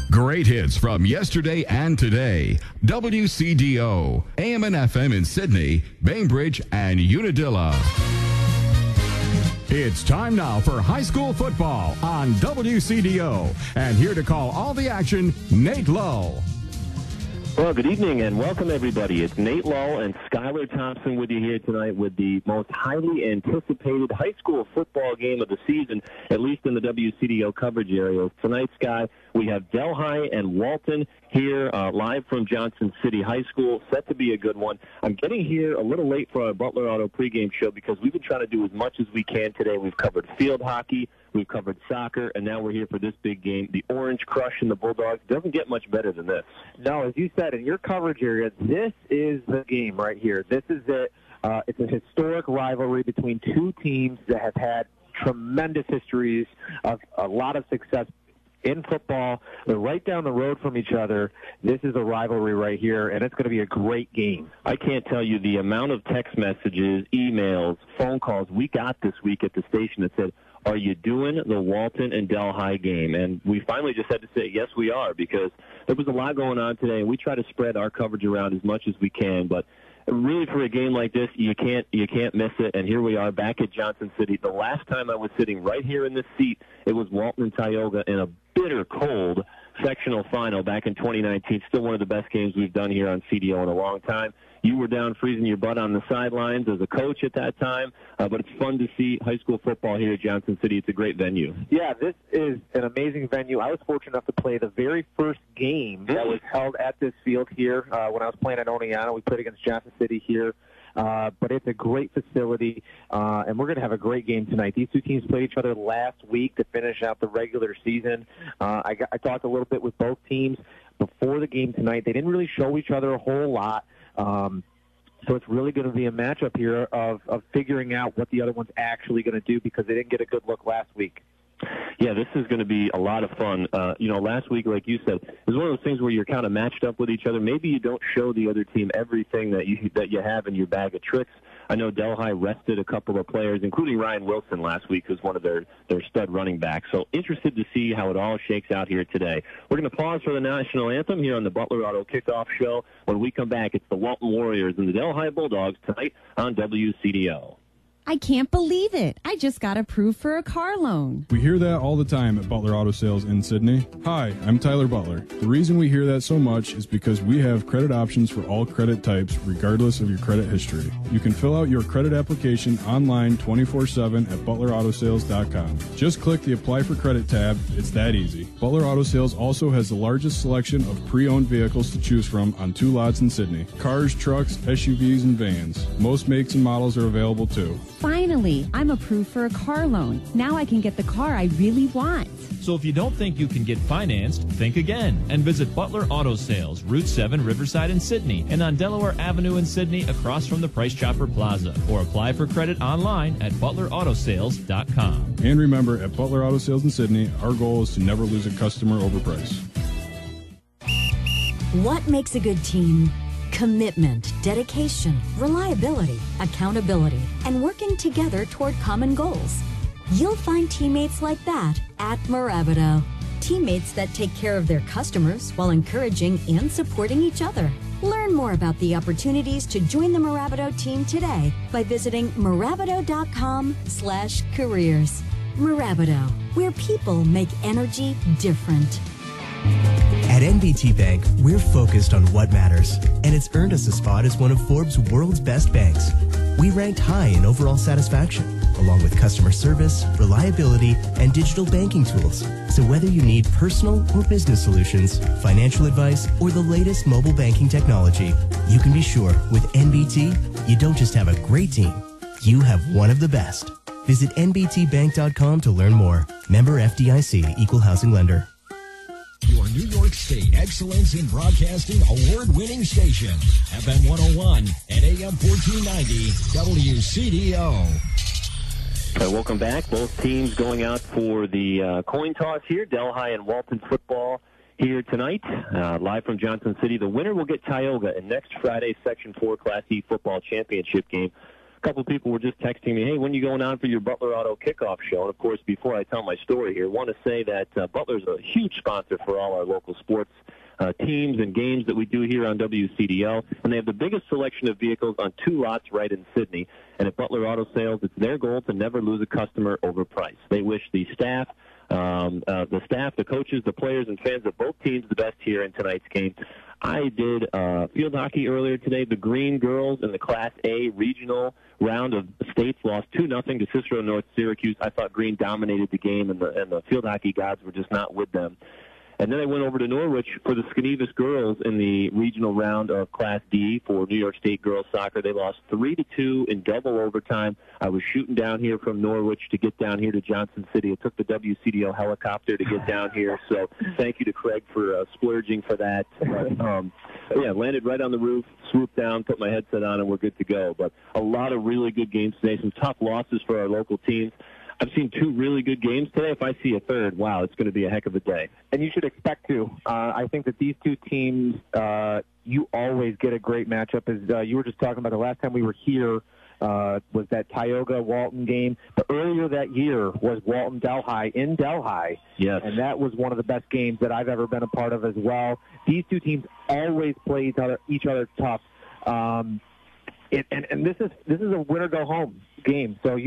Great hits from yesterday and today. WCDO, AM and FM in Sydney, Bainbridge, and Unadilla. It's time now for high school football on WCDO. And here to call all the action, Nate Lull. Well, good evening and welcome, everybody. It's Nate Lull and Skylar Thompson with you here tonight with the most highly anticipated high school football game of the season, at least in the WCDO coverage area. Tonight, Sky, we have Delhi and Walton here live from Johnson City High School, set to be a good one. I'm getting here a little late for our Butler Auto pregame show because we've been trying to do as much as we can today. We've covered field hockey, we've covered soccer, and now we're here for this big game. The Orange Crush and the Bulldogs. Doesn't get much better than this. No, as you said, in your coverage area, this is the game right here. This is it. It's a historic rivalry between two teams that have had tremendous histories of a lot of success in football. They're right down the road from each other. This is a rivalry right here, and it's going to be a great game. I can't tell you the amount of text messages, emails, phone calls we got this week at the station that said, "Are you doing the Walton and Delhi game?" And we finally just had to say, yes, we are, because there was a lot going on today, and we try to spread our coverage around as much as we can. But really, for a game like this, you can't miss it. And here we are back at Johnson City. The last time I was sitting right here in this seat, it was Walton and Tioga in a bitter cold sectional final back in 2019. Still one of the best games we've done here on CDO in a long time. You were down freezing your butt on the sidelines as a coach at that time, but it's fun to see high school football here at Johnson City. It's a great venue. Yeah, this is an amazing venue. I was fortunate enough to play the very first game that was held at this field here when I was playing at Oneonta. We played against Johnson City here. But it's a great facility, and we're going to have a great game tonight. These two teams played each other last week to finish out the regular season. I talked a little bit with both teams before the game tonight. They didn't really show each other a whole lot. So it's really going to be a matchup here of figuring out what the other one's actually going to do because they didn't get a good look last week. Yeah, this is going to be a lot of fun. Last week, like you said, it was one of those things where you're kind of matched up with each other. Maybe you don't show the other team everything that you have in your bag of tricks. I know Delhi rested a couple of players, including Ryan Wilson last week, who's one of their stud running backs. So interested to see how it all shakes out here today. We're going to pause for the national anthem here on the Butler Auto Kickoff Show. When we come back, it's the Walton Warriors and the Delhi Bulldogs tonight on WCDO. I can't believe it. I just got approved for a car loan. We hear that all the time at Butler Auto Sales in Sydney. Hi, I'm Tyler Butler. The reason we hear that so much is because we have credit options for all credit types, regardless of your credit history. You can fill out your credit application online 24/7 at ButlerAutoSales.com. Just click the Apply for Credit tab. It's that easy. Butler Auto Sales also has the largest selection of pre-owned vehicles to choose from on 2 lots in Sydney. Cars, trucks, SUVs, and vans. Most makes and models are available too. Finally, I'm approved for a car loan. Now I can get the car I really want. So if you don't think you can get financed, think again and visit Butler Auto Sales, Route 7, Riverside in Sydney, and on Delaware Avenue in Sydney across from the Price Chopper Plaza. Or apply for credit online at ButlerAutoSales.com. And remember, at Butler Auto Sales in Sydney, our goal is to never lose a customer over price. What makes a good team? Commitment, dedication, reliability, accountability, and working together toward common goals. You'll find teammates like that at Mirabito. Teammates that take care of their customers while encouraging and supporting each other. Learn more about the opportunities to join the Mirabito team today by visiting Mirabito.com/careers. Mirabito, where people make energy different. At NBT Bank, we're focused on what matters, and it's earned us a spot as one of Forbes' world's best banks. We ranked high in overall satisfaction, along with customer service, reliability, and digital banking tools. So whether you need personal or business solutions, financial advice, or the latest mobile banking technology, you can be sure with NBT, you don't just have a great team, you have one of the best. Visit nbtbank.com to learn more. Member FDIC, Equal Housing Lender. Your New York State Excellence in Broadcasting award-winning station, FM 101 and AM 1490, WCDO. Welcome back. Both teams going out for the coin toss here. Delhi and Walton football here tonight, live from Johnson City. The winner will get Tioga in next Friday's Section 4 Class E football championship game. couple of people were just texting me, hey, when are you going on for your Butler Auto kickoff show? And, of course, before I tell my story here, I want to say that Butler's a huge sponsor for all our local sports teams and games that we do here on WCDO. And they have the biggest selection of vehicles on 2 lots right in Sydney. And at Butler Auto Sales, it's their goal to never lose a customer over price. They wish the staff, the coaches, the players, and fans of both teams the best here in tonight's game. I did field hockey earlier today. The Green girls in the Class A regional round of states lost 2-0 to Cicero North Syracuse. I thought Green dominated the game, and the field hockey gods were just not with them. And then I went over to Norwich for the Skenevis girls in the regional round of Class D for New York State girls soccer. They lost 3-2 in double overtime. I was shooting down here from Norwich to get down here to Johnson City. It took the WCDO helicopter to get down here, so thank you to Craig for splurging for that. But, yeah, landed right on the roof, swooped down, put my headset on, and we're good to go. But a lot of really good games today, some tough losses for our local teams. I've seen 2 really good games today. If I see a third, wow, it's going to be a heck of a day. And you should expect to. I think that these 2 teams, you always get a great matchup. As you were just talking about, the last time we were here was that Tioga-Walton game. But earlier that year was Walton-Delhi in Delhi. Yes. And that was one of the best games that I've ever been a part of as well. These 2 teams always play each other tough. And this is a win-or-go-home game, so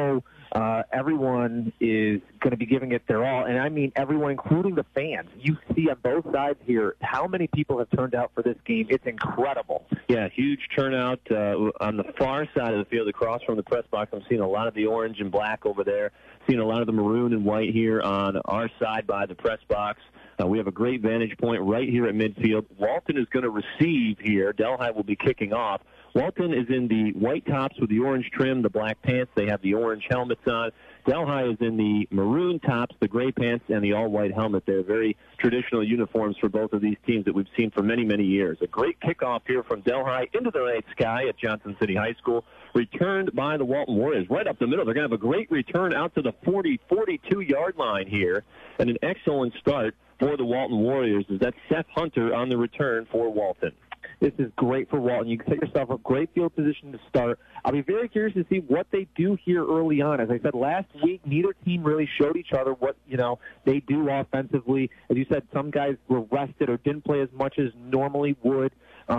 everyone is going to be giving it their all, and I mean everyone, including the fans. You see on both sides here how many people have turned out for this game. It's incredible. Yeah, huge turnout on the far side of the field across from the press box. I'm seeing a lot of the orange and black over there, seeing a lot of the maroon and white here on our side by the press box. We have a great vantage point right here at midfield. Walton is going to receive here. Delhi will be kicking off. Walton is in the white tops with the orange trim, the black pants. They have the orange helmets on. Delhi is in the maroon tops, the gray pants, and the all-white helmet. They're very traditional uniforms for both of these teams that we've seen for many, many years. A great kickoff here from Delhi into the night sky at Johnson City High School, returned by the Walton Warriors right up the middle. They're going to have a great return out to the 42-yard line here, and an excellent start for the Walton Warriors is that Seth Hunter on the return for Walton. This is great for Walton. You can set yourself up great field position to start. I'll be very curious to see what they do here early on. As I said last week, neither team really showed each other what they do offensively. As you said, some guys were rested or didn't play as much as normally would.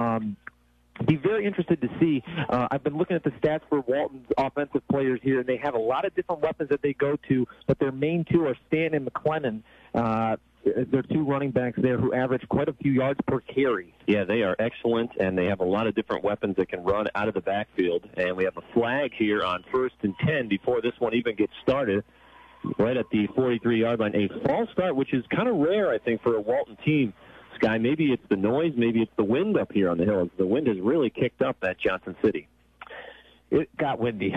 Be very interested to see. I've been looking at the stats for Walton's offensive players here, and they have a lot of different weapons that they go to, but their main 2 are Stan and McLennan. They're 2 running backs there who average quite a few yards per carry. Yeah, they are excellent, and they have a lot of different weapons that can run out of the backfield. And we have a flag here on 1st and 10 before this one even gets started, right at the 43-yard line. A false start, which is kind of rare, I think, for a Walton team. Sky, maybe it's the noise, maybe it's the wind up here on the hill. The wind has really kicked up at Johnson City. It got windy.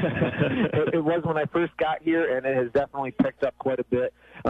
It was when I first got here, and it has definitely picked up quite a bit.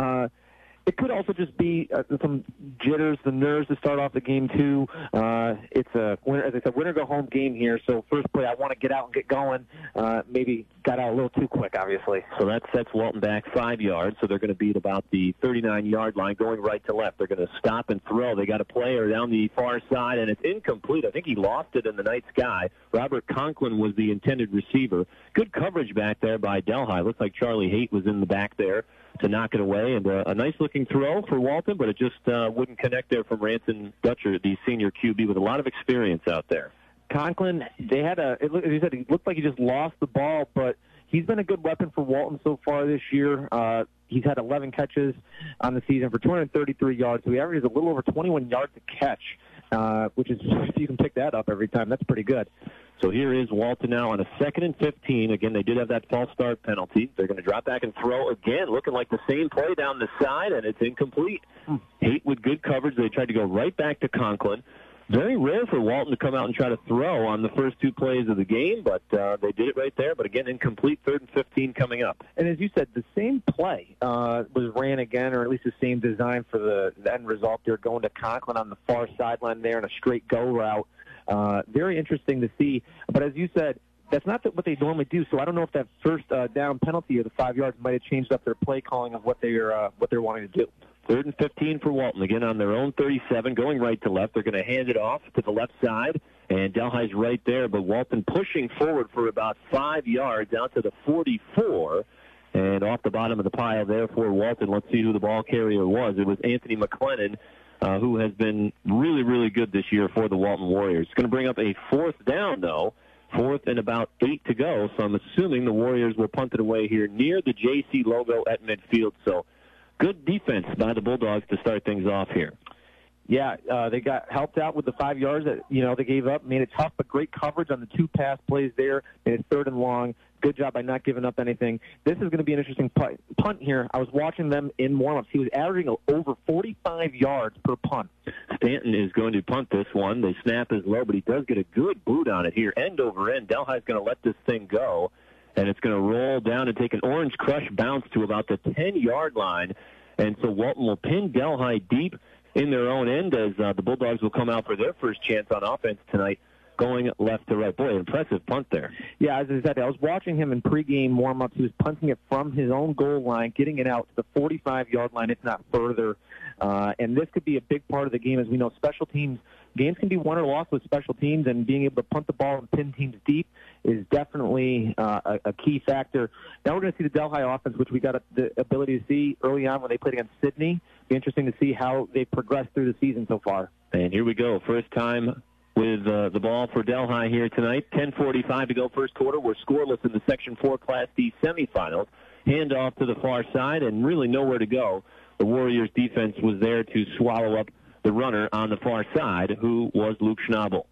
It could also just be some jitters, the nerves to start off the game, too. It's a, as I said, winner-go-home game here, so first play, I want to get out and get going. Maybe got out a little too quick, obviously. So that sets Walton back 5 yards, so they're going to be at about the 39-yard line, going right to left. They're going to stop and throw. They got a player down the far side, and it's incomplete. I think he lost it in the night sky. Robert Conklin was the intended receiver. Good coverage back there by Delhi. Looks like Charlie Haight was in the back there to knock it away, and a nice-looking throw for Walton, but it just wouldn't connect there from Ranson Dutcher, the senior QB with a lot of experience out there. Conklin, they had as you said, he looked like he just lost the ball, but he's been a good weapon for Walton so far this year. He's had 11 catches on the season for 233 yards, so he averages a little over 21 yards a catch, which is, if you can pick that up every time, that's pretty good. So here is Walton now on a 2nd and 15. Again, they did have that false start penalty. They're going to drop back and throw again, looking like the same play down the side, and it's incomplete. Haight with good coverage. They tried to go right back to Conklin. Very rare for Walton to come out and try to throw on the first 2 plays of the game, but they did it right there. But again, incomplete, 3rd and 15 coming up. And as you said, the same play was ran again, or at least the same design for the end result. They're going to Conklin on the far sideline there in a straight go route. Very interesting to see. But as you said, that's not what they normally do. So I don't know if that first down penalty of the 5 yards might have changed up their play calling of what they're wanting to do. 3rd and 15 for Walton. Again, on their own 37, going right to left. They're going to hand it off to the left side. And Delhi's right there, but Walton pushing forward for about 5 yards out to the 44. And off the bottom of the pile there for Walton, let's see who the ball carrier was. It was Anthony McLennan, who has been really, really good this year for the Walton Warriors. It's going to bring up a 4th down, though. 4th and about 8 to go, so I'm assuming the Warriors will punt it away here near the JC logo at midfield. So good defense by the Bulldogs to start things off here. Yeah, they got helped out with the 5 yards that, they gave up. Made it tough, but great coverage on the 2 pass plays there. Made it 3rd and long. Good job by not giving up anything. This is going to be an interesting punt here. I was watching them in warm-ups. He was averaging over 45 yards per punt. Stanton is going to punt this one. The snap is low, but he does get a good boot on it here, end over end. Delhi's going to let this thing go, and it's going to roll down and take an Orange Crush bounce to about the 10-yard line. And so Walton will pin Delhi deep in their own end as the Bulldogs will come out for their first chance on offense tonight, going left to right. Boy, impressive punt there. Yeah, as I said, I was watching him in pregame warm-ups. He was punting it from his own goal line, getting it out to the 45-yard line, if not further. And this could be a big part of the game. As we know, special teams, games can be won or lost with special teams, and being able to punt the ball and pin teams deep is definitely a key factor. Now we're going to see the Delhi offense, which we got the ability to see early on when they played against Sydney. Be interesting to see how they progress through the season so far. And here we go. First time with the ball for Delhi here tonight. 10:45 to go first quarter. We're scoreless in the Section 4 Class D semifinals. Handoff to the far side and really nowhere to go. The Warriors defense was there to swallow up the runner on the far side, who was Luke Schnabel.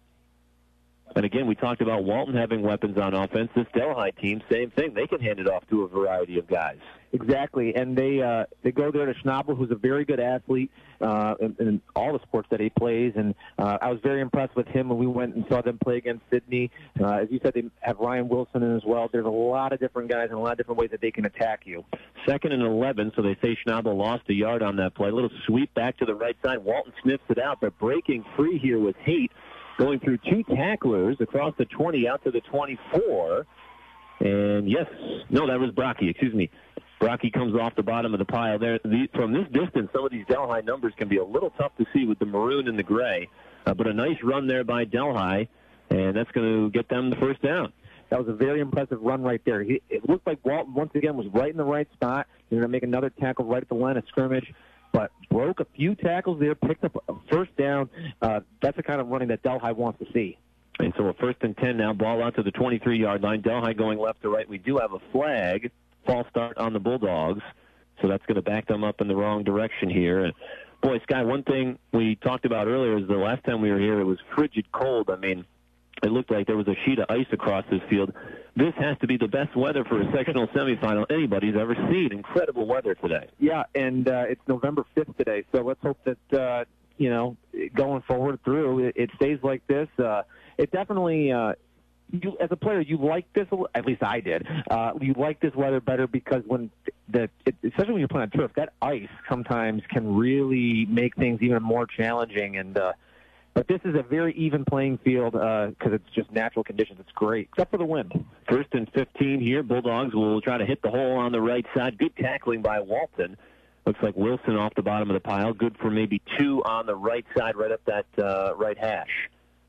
And again, we talked about Walton having weapons on offense. This Delhi team, same thing. They can hand it off to a variety of guys. Exactly, and they go there to Schnabel, who's a very good athlete in all the sports that he plays. And I was very impressed with him when we went and saw them play against Sydney. As you said, they have Ryan Wilson in as well. There's a lot of different guys and a lot of different ways that they can attack you. 2nd and 11, so they say Schnabel lost a yard on that play. A little sweep back to the right side. Walton sniffs it out, but breaking free here with Haight, going through 2 tacklers across the 20 out to the 24. And that was Brocky, excuse me. Brocky comes off the bottom of the pile there. From this distance, some of these Delhi numbers can be a little tough to see with the maroon and the gray. But a nice run there by Delhi, and that's going to get them the first down. That was a very impressive run right there. It looked like Walton, once again, was right in the right spot. They're going to make another tackle right at the line of scrimmage, but broke a few tackles there, picked up a first down. That's the kind of running that Delhi wants to see. And so a 1st and 10 now, ball out to the 23-yard line. Delhi going left to right. We do have a flag, false start on the Bulldogs, so that's going to back them up in the wrong direction here. And boy, Sky, one thing we talked about earlier is the last time we were here, it was frigid cold. I mean, it looked like there was a sheet of ice across this field. This has to be the best weather for a sectional semifinal anybody's ever seen. Incredible weather today. Yeah, and it's November 5th today, so let's hope that, going forward through, it stays like this. It definitely, you as a player, you like this, at least I did, you like this weather better because especially when you're playing on turf, that ice sometimes can really make things even more challenging. And but this is a very even playing field because it's just natural conditions. It's great, except for the wind. 1st and 15 here. Bulldogs will try to hit the hole on the right side. Good tackling by Walton. Looks like Wilson off the bottom of the pile. Good for maybe 2 on the right side, right up that right hash.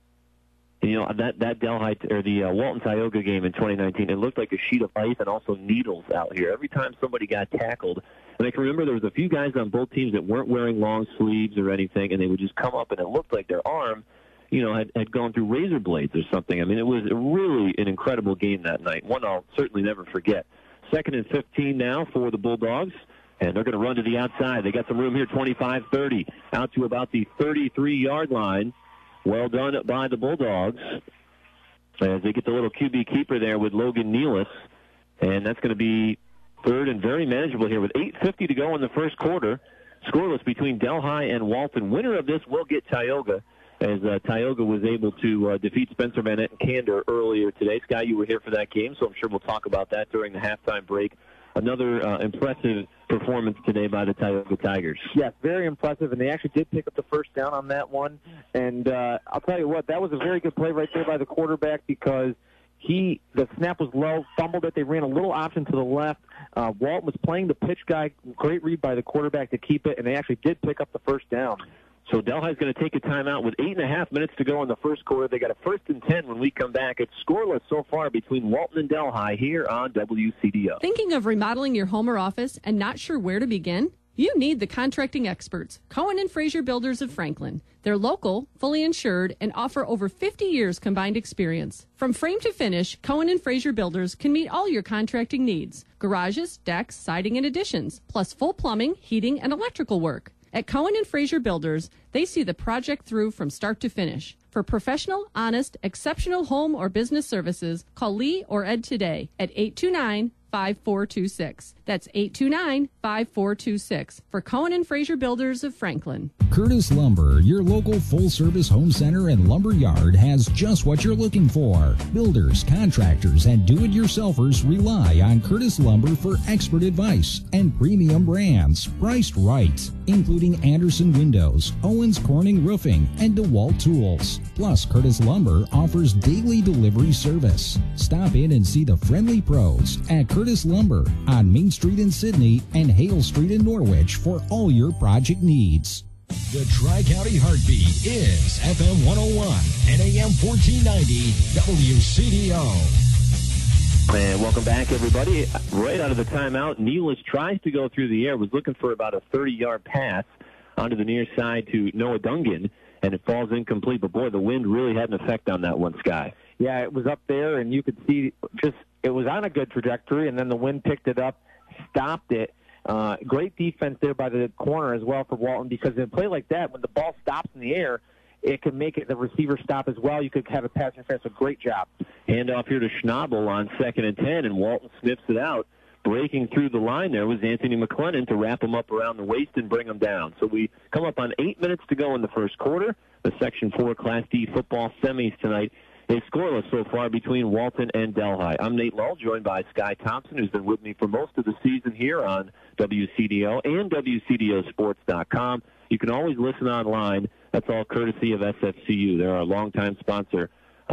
And, that Delhi or the Walton Tioga game in 2019, it looked like a sheet of ice and also needles out here. Every time somebody got tackled, and I can remember there was a few guys on both teams that weren't wearing long sleeves or anything, and they would just come up and it looked like their arm, had gone through razor blades or something. I mean, it was really an incredible game that night. One I'll certainly never forget. 2nd and 15 now for the Bulldogs. And they're going to run to the outside. They got some room here, 25-30, out to about the 33-yard line. Well done by the Bulldogs as they get the little QB keeper there with Logan Nealis. And that's going to be 3rd and very manageable here with 8:50 to go in the first quarter. Scoreless between Delhi and Walton. Winner of this will get Tioga, as Tioga was able to defeat Spencer Bennett and Candor earlier today. Sky, you were here for that game, so I'm sure we'll talk about that during the halftime break. Another impressive performance today by the Tioga Tigers. Yes, very impressive, and they actually did pick up the first down on that one. And I'll tell you what, that was a very good play right there by the quarterback because the snap was low, fumbled it. They ran a little option to the left. Walton was playing the pitch guy. Great read by the quarterback to keep it, and they actually did pick up the first down. So Delhi's going to take a timeout with 8.5 minutes to go in the first quarter. They got a 1st and 10 when we come back. It's scoreless so far between Walton and Delhi here on WCDO. Thinking of remodeling your home or office and not sure where to begin? You need the contracting experts, Cohen and Fraser Builders of Franklin. They're local, fully insured, and offer over 50 years combined experience. From frame to finish, Cohen and Fraser Builders can meet all your contracting needs. Garages, decks, siding, and additions, plus full plumbing, heating, and electrical work. At Cohen and Fraser Builders, they see the project through from start to finish. For professional, honest, exceptional home or business services, call Lee or Ed today at 829-5426. That's 829-5426 for Cohen and Fraser Builders of Franklin. Curtis Lumber, your local full-service home center and lumber yard, has just what you're looking for. Builders, contractors, and do-it-yourselfers rely on Curtis Lumber for expert advice and premium brands priced right, including Anderson Windows, Owens Corning Roofing, and DeWalt Tools. Plus, Curtis Lumber offers daily delivery service. Stop in and see the friendly pros at Curtis Lumber on Main Street in Sydney and Hale Street in Norwich for all your project needs. The Tri-County Heartbeat is FM 101 and AM 1490 WCDO. And welcome back, everybody. Right out of the timeout, Nealis tries to go through the air, was looking for about a 30-yard pass onto the near side to Noah Dungan, and it falls incomplete. But, boy, the wind really had an effect on that one, Sky. Yeah, it was up there, and you could see just it was on a good trajectory, and then the wind picked it up, stopped it. Great defense there by the corner as well for Walton, because in a play like that, when the ball stops in the air, it can make it the receiver stop as well. You could have a pass interference. So great job. Handoff here to Schnabel on 2nd and 10, and Walton sniffs it out. Breaking through the line there was Anthony McLennan to wrap him up around the waist and bring him down. So we come up on 8 minutes to go in the first quarter. The Section 4 Class D football semis tonight is scoreless so far between Walton and Delhi. I'm Nate Lull, joined by Sky Thompson, who's been with me for most of the season here on WCDO and WCDOsports.com. You can always listen online. That's all courtesy of SFCU. They're our longtime sponsor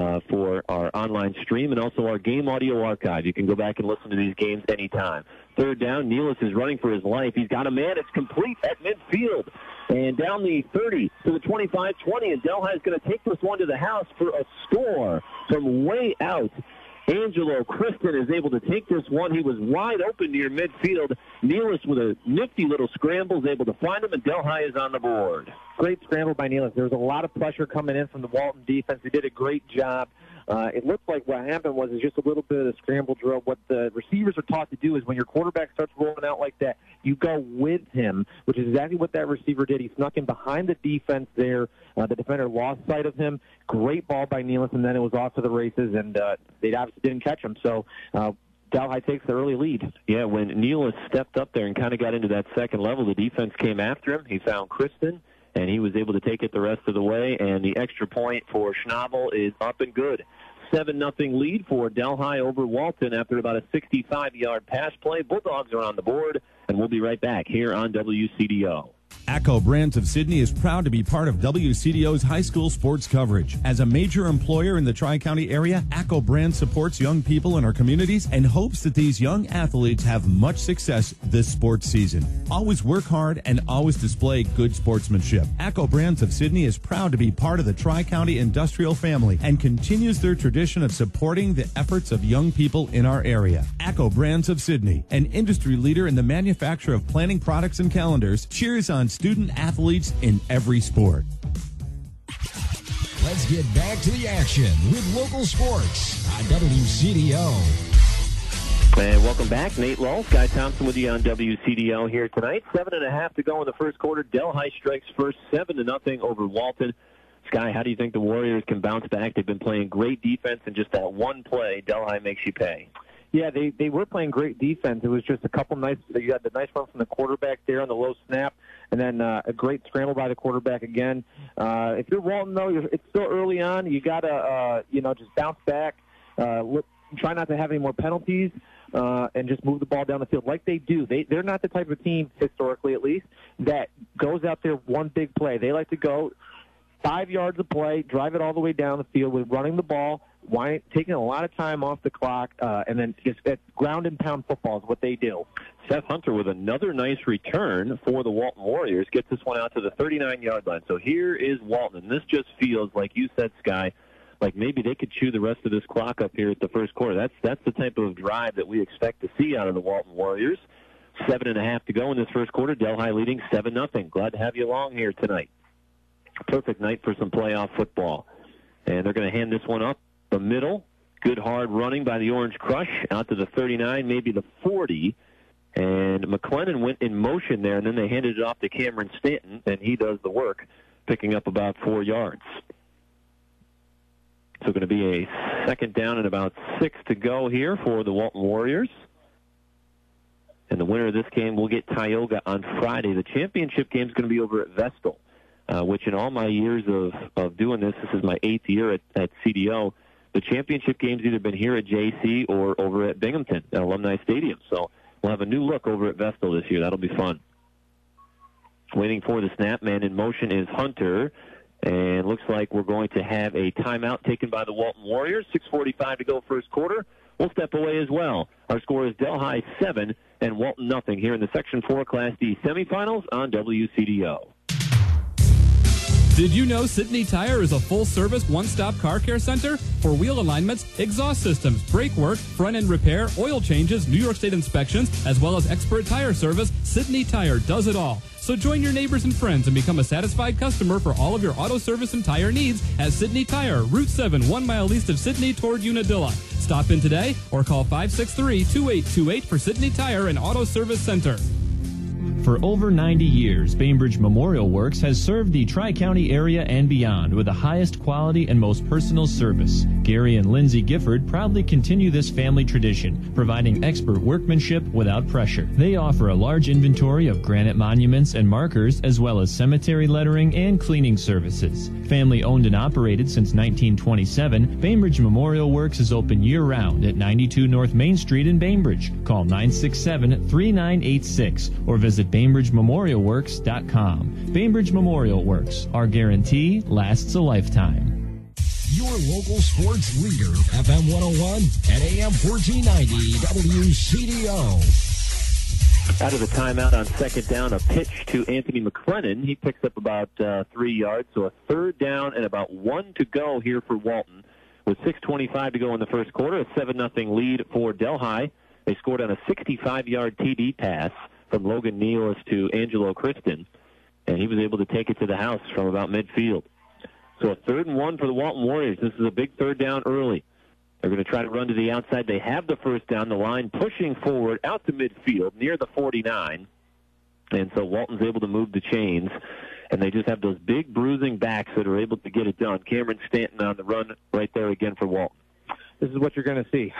for our online stream and also our game audio archive. You can go back and listen to these games anytime. 3rd down, Nealis is running for his life. He's got a man. It's complete at midfield. And down the 30 to the 25-20, and Delhi is going to take this one to the house for a score from way out. Angelo Kristen is able to take this one. He was wide open near midfield. Nealis with a nifty little scramble is able to find him, and Delhi is on the board. Great scramble by Nealis. There was a lot of pressure coming in from the Walton defense. They did a great job. It looked like what happened was just a little bit of the scramble drill. What the receivers are taught to do is when your quarterback starts rolling out like that, you go with him, which is exactly what that receiver did. He snuck in behind the defense there. The defender lost sight of him. Great ball by Nealis, and then it was off to the races, and they obviously didn't catch him. So Delhi takes the early lead. Yeah, when Nealis stepped up there and kind of got into that second level, the defense came after him. He found Kristen, and he was able to take it the rest of the way, and the extra point for Schnabel is up and good. 7-0 lead for Delhi over Walton after about a 65-yard pass play. Bulldogs are on the board, and we'll be right back here on WCDO. ACCO Brands of Sydney is proud to be part of WCDO's high school sports coverage. As a major employer in the Tri-County area, ACCO Brands supports young people in our communities and hopes that these young athletes have much success this sports season. Always work hard and always display good sportsmanship. ACCO Brands of Sydney is proud to be part of the Tri-County industrial family and continues their tradition of supporting the efforts of young people in our area. ACCO Brands of Sydney, an industry leader in the manufacture of planning products and calendars, cheers on student athletes in every sport. Let's get back to the action with local sports on WCDO. And welcome back. Nate Lull, Sky Thompson with you on WCDO here tonight. 7.5 to go in the first quarter. Delhi strikes first 7-0 over Walton. Sky, how do you think the Warriors can bounce back? They've been playing great defense, and just that one play, Delhi makes you pay. Yeah, they were playing great defense. It was just a couple nice. You had the nice run from the quarterback there on the low snap, and then a great scramble by the quarterback again. If you're Walton, though, it's still early on. You gotta just bounce back. Try not to have any more penalties, and just move the ball down the field like they do. They're not the type of team, historically at least, that goes out there one big play. They like to go 5 yards of play, drive it all the way down the field with running the ball, taking a lot of time off the clock, and then just ground and pound football is what they do. Seth Hunter with another nice return for the Walton Warriors gets this one out to the 39-yard line. So here is Walton, and this just feels, like you said, Sky, like maybe they could chew the rest of this clock up here at the first quarter. That's the type of drive that we expect to see out of the Walton Warriors. 7.5 to go in this first quarter. Delhi leading 7-0. Glad to have you along here tonight. Perfect night for some playoff football. And they're going to hand this one up the middle. Good hard running by the Orange Crush out to the 39, maybe the 40. And McLennan went in motion there, and then they handed it off to Cameron Stanton, and he does the work, picking up about 4 yards. So going to be a second down and about 6 to go here for the Walton Warriors. And the winner of this game will get Tioga on Friday. The championship game is going to be over at Vestal, which in all my years of doing this is my 8th year at CDO. The championship game's either been here at JC or over at Binghamton at Alumni Stadium. So we'll have a new look over at Vestal this year. That'll be fun. Waiting for the snap. Man in motion is Hunter. And looks like we're going to have a timeout taken by the Walton Warriors. 6:45 to go first quarter. We'll step away as well. Our score is Delhi 7 and Walton nothing here in the Section 4 Class D semifinals on WCDO. Did you know Sydney Tire is a full-service, one-stop car care center? For wheel alignments, exhaust systems, brake work, front-end repair, oil changes, New York State inspections, as well as expert tire service, Sydney Tire does it all. So join your neighbors and friends and become a satisfied customer for all of your auto service and tire needs at Sydney Tire, Route 7, 1 mile east of Sydney toward Unadilla. Stop in today or call 563-2828 for Sydney Tire and Auto Service Center. For over 90 years, Bainbridge Memorial Works has served the Tri-County area and beyond with the highest quality and most personal service. Gary and Lindsay Gifford proudly continue this family tradition, providing expert workmanship without pressure. They offer a large inventory of granite monuments and markers, as well as cemetery lettering and cleaning services. Family owned and operated since 1927, Bainbridge Memorial Works is open year-round at 92 North Main Street in Bainbridge. Call 967-3986 or visit BainbridgeMemorialWorks.com. Bainbridge Memorial Works. Our guarantee lasts a lifetime. Your local sports leader, FM 101 and AM 1490 WCDO. Out of the timeout on second down, a pitch to Anthony McLennan. He picks up about 3 yards, so a third down and about 1 to go here for Walton. With 6:25 to go in the first quarter, a 7-0 lead for Delhi. They scored on a 65-yard TD pass from Logan Nealis to Angelo Kristen, and he was able to take it to the house from about midfield. So a 3rd and 1 for the Walton Warriors. This is a big third down early. They're going to try to run to the outside. They have the first down, the line pushing forward out to midfield near the 49, and so Walton's able to move the chains, and they just have those big bruising backs that are able to get it done. Cameron Stanton on the run right there again for Walton. This is what you're going to see.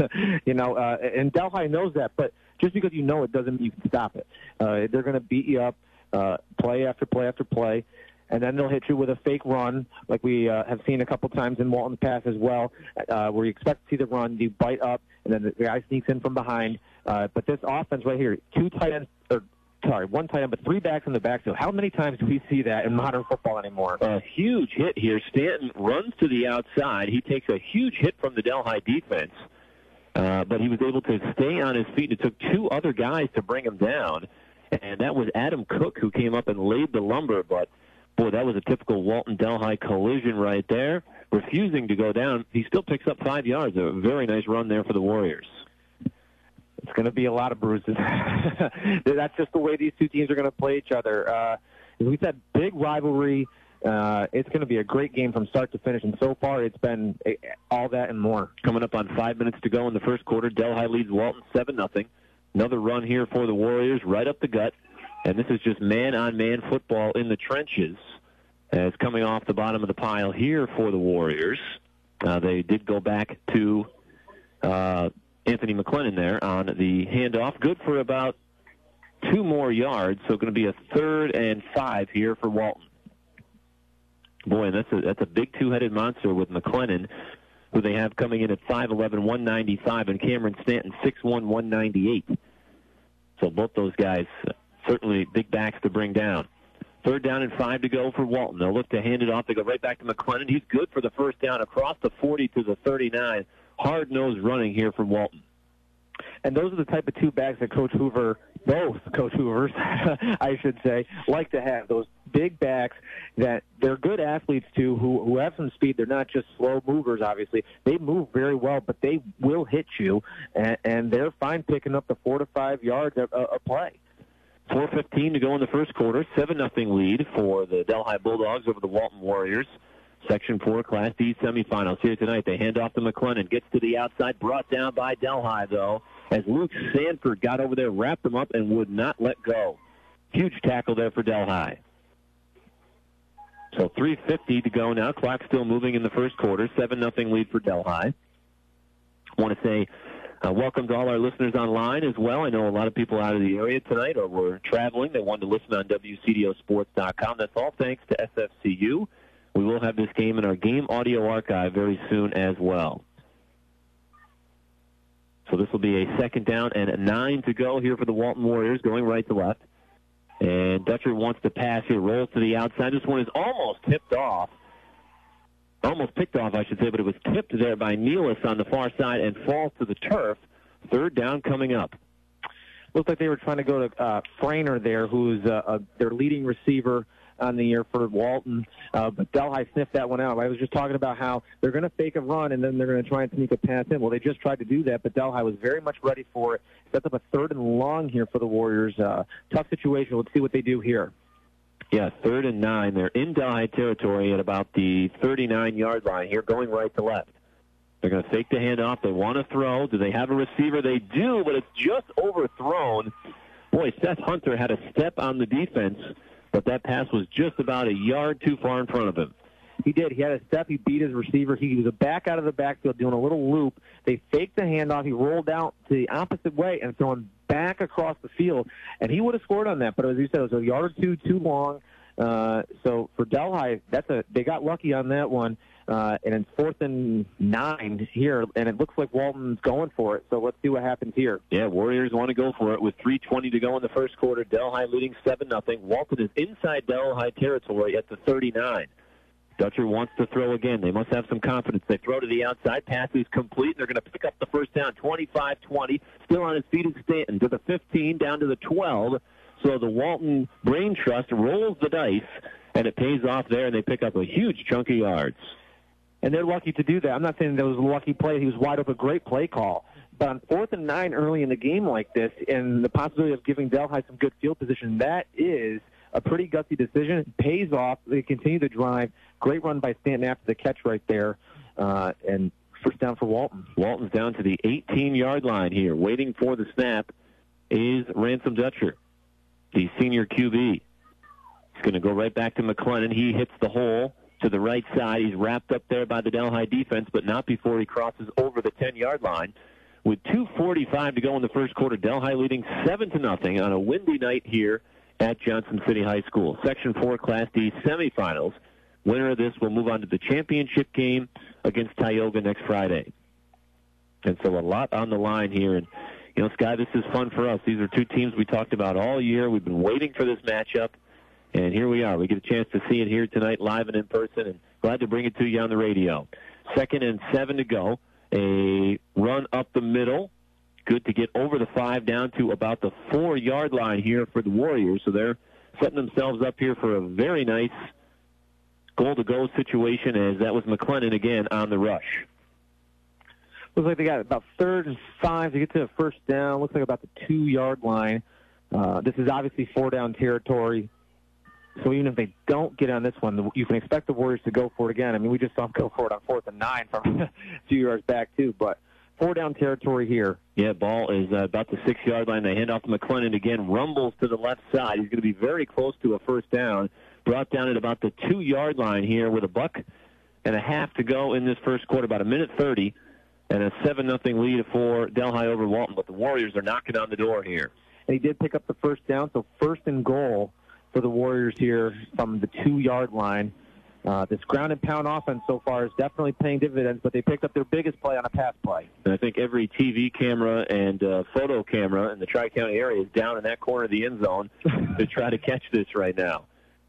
And Delhi knows that, but just because you know it doesn't mean you can stop it. They're going to beat you up play after play after play, and then they'll hit you with a fake run like we have seen a couple times in Walton's past as well, where you expect to see the run, you bite up, and then the guy sneaks in from behind. But this offense right here, one tight end, but 3 backs in the backfield. How many times do we see that in modern football anymore? A huge hit here. Stanton runs to the outside. He takes a huge hit from the Delhi defense, but he was able to stay on his feet. It took 2 other guys to bring him down, and that was Adam Cook who came up and laid the lumber. But, boy, that was a typical Walton-Delhi collision right there. Refusing to go down, he still picks up 5 yards. A very nice run there for the Warriors. It's going to be a lot of bruises. That's just the way these two teams are going to play each other. As we said, big rivalry. It's going to be a great game from start to finish, and so far it's been all that and more. Coming up on 5 minutes to go in the first quarter, Delhi leads Walton 7-0. Another run here for the Warriors, right up the gut, and this is just man-on-man football in the trenches. As coming off the bottom of the pile here for the Warriors. They did go back to Anthony McLennan there on the handoff. Good for about 2 more yards, so going to be a 3rd and 5 here for Walton. Boy, that's a big 2-headed monster with McLennan, who they have coming in at 5'11", 195, and Cameron Stanton, 6'1", 198. So both those guys certainly big backs to bring down. Third down and 5 to go for Walton. They'll look to hand it off. They go right back to McClendon. He's good for the first down across the 40 to the 39. Hard-nosed running here from Walton. And those are the type of two backs that both Coach Hoovers, I should say, like to have. Those big backs that they're good athletes, too, who have some speed. They're not just slow movers, obviously. They move very well, but they will hit you, and they're fine picking up the 4 to 5 yards a play. 4:15 to go in the first quarter. 7-0 lead for the Delhi Bulldogs over the Walton Warriors. Section 4 Class D semifinals here tonight. They hand off to McClendon. Gets to the outside. Brought down by Delhi, though, as Luke Sanford got over there, wrapped them up, and would not let go. Huge tackle there for Delhi. So 3:50 to go now. Clock still moving in the first quarter. 7-0 lead for Delhi. I want to say welcome to all our listeners online as well. I know a lot of people out of the area tonight or were traveling. They wanted to listen on WCDOsports.com. That's all thanks to SFCU. We will have this game in our game audio archive very soon as well. So this will be a second down and 9 to go here for the Walton Warriors, going right to left. And Dutcher wants to pass here, rolls to the outside. This one is almost picked off, I should say, but it was tipped there by Nealis on the far side and falls to the turf. Third down coming up. Looked like they were trying to go to Frainer there, who's their leading receiver on the year for Walton, but Delhi sniffed that one out. I was just talking about how they're going to fake a run and then they're going to try and sneak a pass in. Well, they just tried to do that, but Delhi was very much ready for it. Sets up a 3rd and long here for the Warriors. Tough situation. Let's see what they do here. Yeah, 3rd and 9. They're in Delhi territory at about the 39-yard line here, going right to left. They're going to fake the handoff. They want to throw. Do they have a receiver? They do, but it's just overthrown. Boy, Seth Hunter had a step on the defense, but that pass was just about a yard too far in front of him. He did. He had a step. He beat his receiver. He was back out of the backfield doing a little loop. They faked the handoff. He rolled out to the opposite way and thrown back across the field. And he would have scored on that. But as you said, it was a yard or two too long. So for Delhi, they got lucky on that one. And it's 4th and 9 here, and it looks like Walton's going for it. So let's see what happens here. Yeah, Warriors want to go for it with 3:20 to go in the first quarter. Delhi leading 7-0. Walton is inside Delhi territory at the 39. Dutcher wants to throw again. They must have some confidence. They throw to the outside. Pass is complete. They're going to pick up the first down, 25-20. Still on his feet is Stanton to the 15, down to the 12. So the Walton Brain Trust rolls the dice, and it pays off there, and they pick up a huge chunk of yards. And they're lucky to do that. I'm not saying that was a lucky play. He was wide open, great play call. But on 4th and 9 early in the game like this, and the possibility of giving Delhi some good field position, that is a pretty gutsy decision. It pays off. They continue to drive. Great run by Stanton after the catch right there. And first down for Walton. Walton's down to the 18-yard line here. Waiting for the snap is Ransom Dutcher, the senior QB. He's going to go right back to McClendon. He hits the hole to the right side. He's wrapped up there by the Delhi defense, but not before he crosses over the 10-yard line. With 2:45 to go in the first quarter, Delhi leading 7-0 on a windy night here at Johnson City High School. Section 4 Class D semifinals. Winner of this will move on to the championship game against Tioga next Friday. And so a lot on the line here. And, Sky, this is fun for us. These are two teams we talked about all year. We've been waiting for this matchup. And here we are. We get a chance to see it here tonight live and in person, and glad to bring it to you on the radio. 2nd and 7 to go. A run up the middle. Good to get over the 5 down to about the 4-yard line here for the Warriors. So they're setting themselves up here for a very nice goal-to-go situation, as that was McClendon again on the rush. Looks like they got about 3rd and 5 to get to the first down. Looks like about the 2-yard line. This is obviously 4-down territory. So even if they don't get on this one, you can expect the Warriors to go for it again. I mean, we just saw them go for it on 4th and 9 from a few yards back, too. But 4-down territory here. Yeah, ball is about the 6-yard line. They hand off to McClendon again. Rumbles to the left side. He's going to be very close to a first down. Brought down at about the 2-yard line here with a buck and a half to go in this first quarter, about 1:30, and a 7-0 lead for Delhi over Walton. But the Warriors are knocking on the door here. And he did pick up the first down, so 1st and goal for the Warriors here from the 2-yard line. This ground and pound offense so far is definitely paying dividends, but they picked up their biggest play on a pass play. And I think every TV camera and photo camera in the Tri-County area is down in that corner of the end zone to try to catch this right now.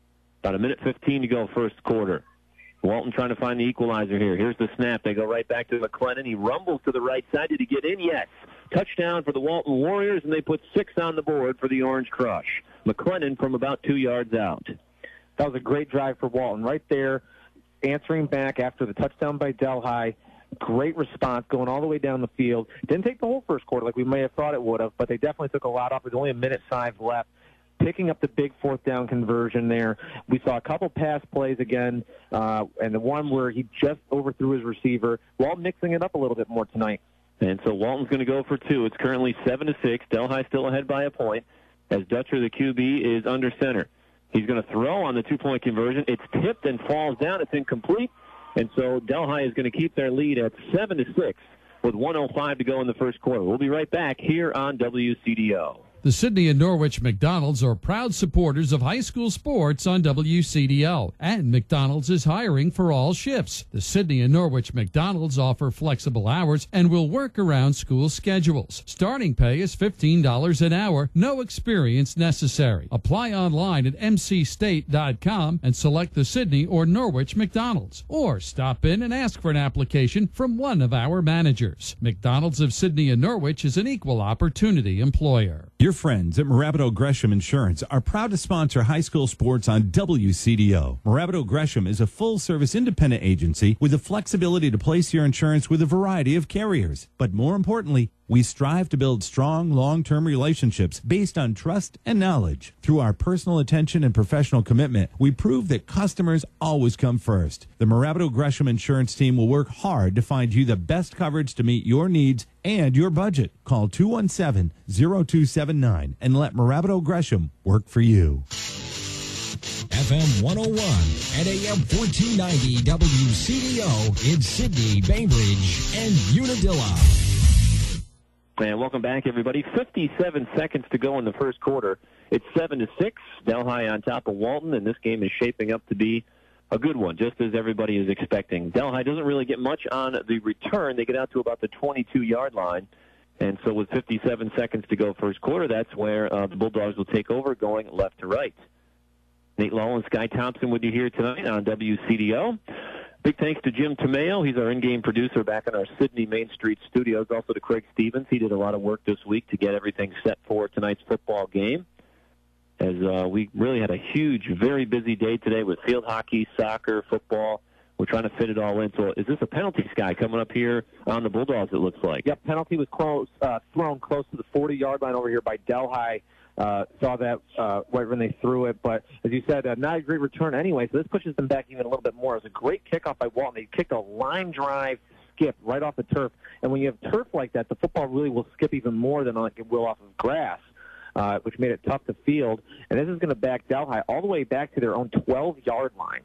About a minute 15 to go first quarter. Walton trying to find the equalizer here. Here's the snap. They go right back to McLennan. He rumbles to the right side. Did he get in? Yes. Touchdown for the Walton Warriors, and they put 6 on the board for the Orange Crush. McLennan from about 2 yards out. That was a great drive for Walton. Right there, answering back after the touchdown by Delhi. Great response going all the way down the field. Didn't take the whole first quarter like we may have thought it would have, but they definitely took a lot off. There's only a minute 5 left. Picking up the big fourth down conversion there. We saw a couple pass plays again, and the one where he just overthrew his receiver, while mixing it up a little bit more tonight. And so Walton's going to go for 2. It's currently 7-6. Delhi still ahead by a point as Dutcher, the QB, is under center. He's going to throw on the 2-point conversion. It's tipped and falls down. It's incomplete. And so Delhi is going to keep their lead at 7-6 with 1:05 to go in the first quarter. We'll be right back here on WCDO. The Sidney and Norwich McDonald's are proud supporters of high school sports on WCDO, and McDonald's is hiring for all shifts. The Sidney and Norwich McDonald's offer flexible hours and will work around school schedules. Starting pay is $15 an hour, no experience necessary. Apply online at mcstate.com and select the Sidney or Norwich McDonald's, or stop in and ask for an application from one of our managers. McDonald's of Sidney and Norwich is an equal opportunity employer. Your friends at Morabito Gresham Insurance are proud to sponsor high school sports on WCDO. Morabito Gresham is a full-service independent agency with the flexibility to place your insurance with a variety of carriers. But more importantly, we strive to build strong, long-term relationships based on trust and knowledge. Through our personal attention and professional commitment, we prove that customers always come first. The Morabito Gresham Insurance team will work hard to find you the best coverage to meet your needs and your budget. Call 217-0279 and let Morabito Gresham work for you. FM 101 and AM 1490 WCDO in Sydney, Bainbridge, and Unadilla. And welcome back, everybody. 57 seconds to go in the first quarter. It's 7-6. Delhi on top of Walton, and this game is shaping up to be a good one, just as everybody is expecting. Delhi doesn't really get much on the return. They get out to about the 22-yard line. And so with 57 seconds to go first quarter, that's where the Bulldogs will take over, going left to right. Nate Lowell and Sky Thompson with you here tonight on WCDO. Big thanks to Jim Tomeo. He's our in-game producer back in our Sydney Main Street studios. Also to Craig Stevens. He did a lot of work this week to get everything set for tonight's football game. As we really had a huge, very busy day today with field hockey, soccer, football. We're trying to fit it all in. So is this a penalty, Sky, coming up here on the Bulldogs, it looks like? Yep, penalty was thrown close to the 40-yard line over here by Delhi. Saw that right when they threw it. But as you said, not a great return anyway, so this pushes them back even a little bit more. It was a great kickoff by Walton. They kicked a line drive skip right off the turf. And when you have turf like that, the football really will skip even more than like it will off of grass, which made it tough to field. And this is going to back Delhi all the way back to their own 12-yard line.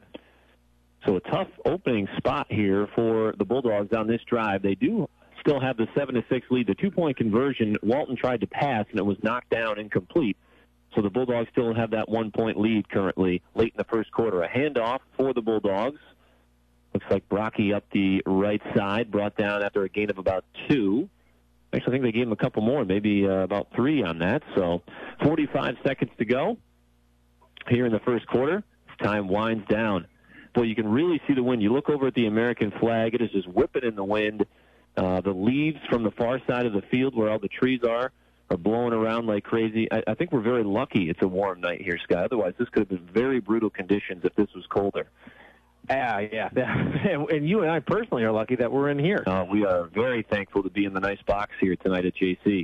So a tough opening spot here for the Bulldogs on this drive. They do still have the 7-6 lead. The 2-point conversion, Walton tried to pass, and it was knocked down incomplete. So the Bulldogs still have that 1-point lead currently late in the first quarter. A handoff for the Bulldogs. Looks like Brocky up the right side, brought down after a gain of about 2. Actually, I think they gave him a couple more, maybe about 3 on that. So 45 seconds to go here in the first quarter. Time winds down. Boy, you can really see the wind. You look over at the American flag. It is just whipping in the wind. The leaves from the far side of the field where all the trees are blowing around like crazy. I think we're very lucky it's a warm night here, Scott. Otherwise, this could have been very brutal conditions if this was colder. Yeah. And you and I personally are lucky that we're in here. We are very thankful to be in the nice box here tonight at JC.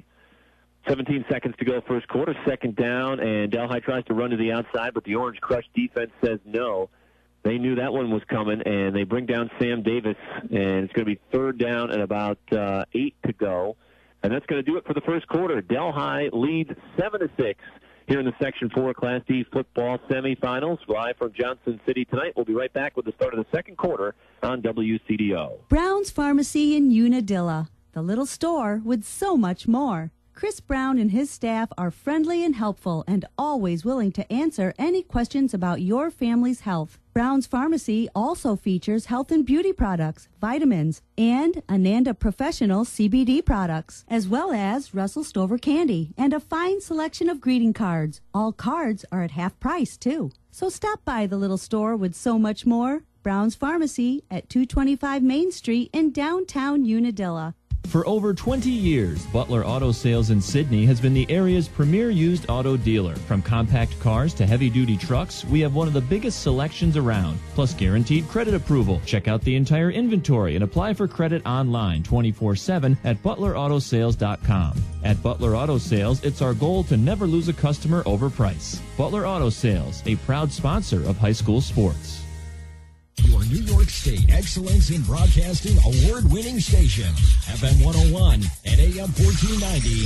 17 seconds to go first quarter, second down, and Delhi tries to run to the outside, but the Orange Crush defense says no. They knew that one was coming, and they bring down Sam Davis, and it's going to be third down and about 8 to go. And that's going to do it for the first quarter. Delhi leads 7-6 here in the Section 4 Class D football semifinals. Live from Johnson City tonight. We'll be right back with the start of the second quarter on WCDO. Brown's Pharmacy in Unadilla, the little store with so much more. Chris Brown and his staff are friendly and helpful and always willing to answer any questions about your family's health. Brown's Pharmacy also features health and beauty products, vitamins, and Ananda Professional CBD products, as well as Russell Stover candy and a fine selection of greeting cards. All cards are at half price, too. So stop by the little store with so much more. Brown's Pharmacy at 225 Main Street in downtown Unadilla. For over 20 years, Butler Auto Sales in Sydney has been the area's premier used auto dealer. From compact cars to heavy-duty trucks, we have one of the biggest selections around, plus guaranteed credit approval. Check out the entire inventory and apply for credit online 24/7 at butleраutosales.com. At Butler Auto Sales, it's our goal to never lose a customer over price. Butler Auto Sales, a proud sponsor of high school sports. Your New York State Excellence in Broadcasting award-winning station, FM 101 and AM 1490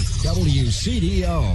WCDO.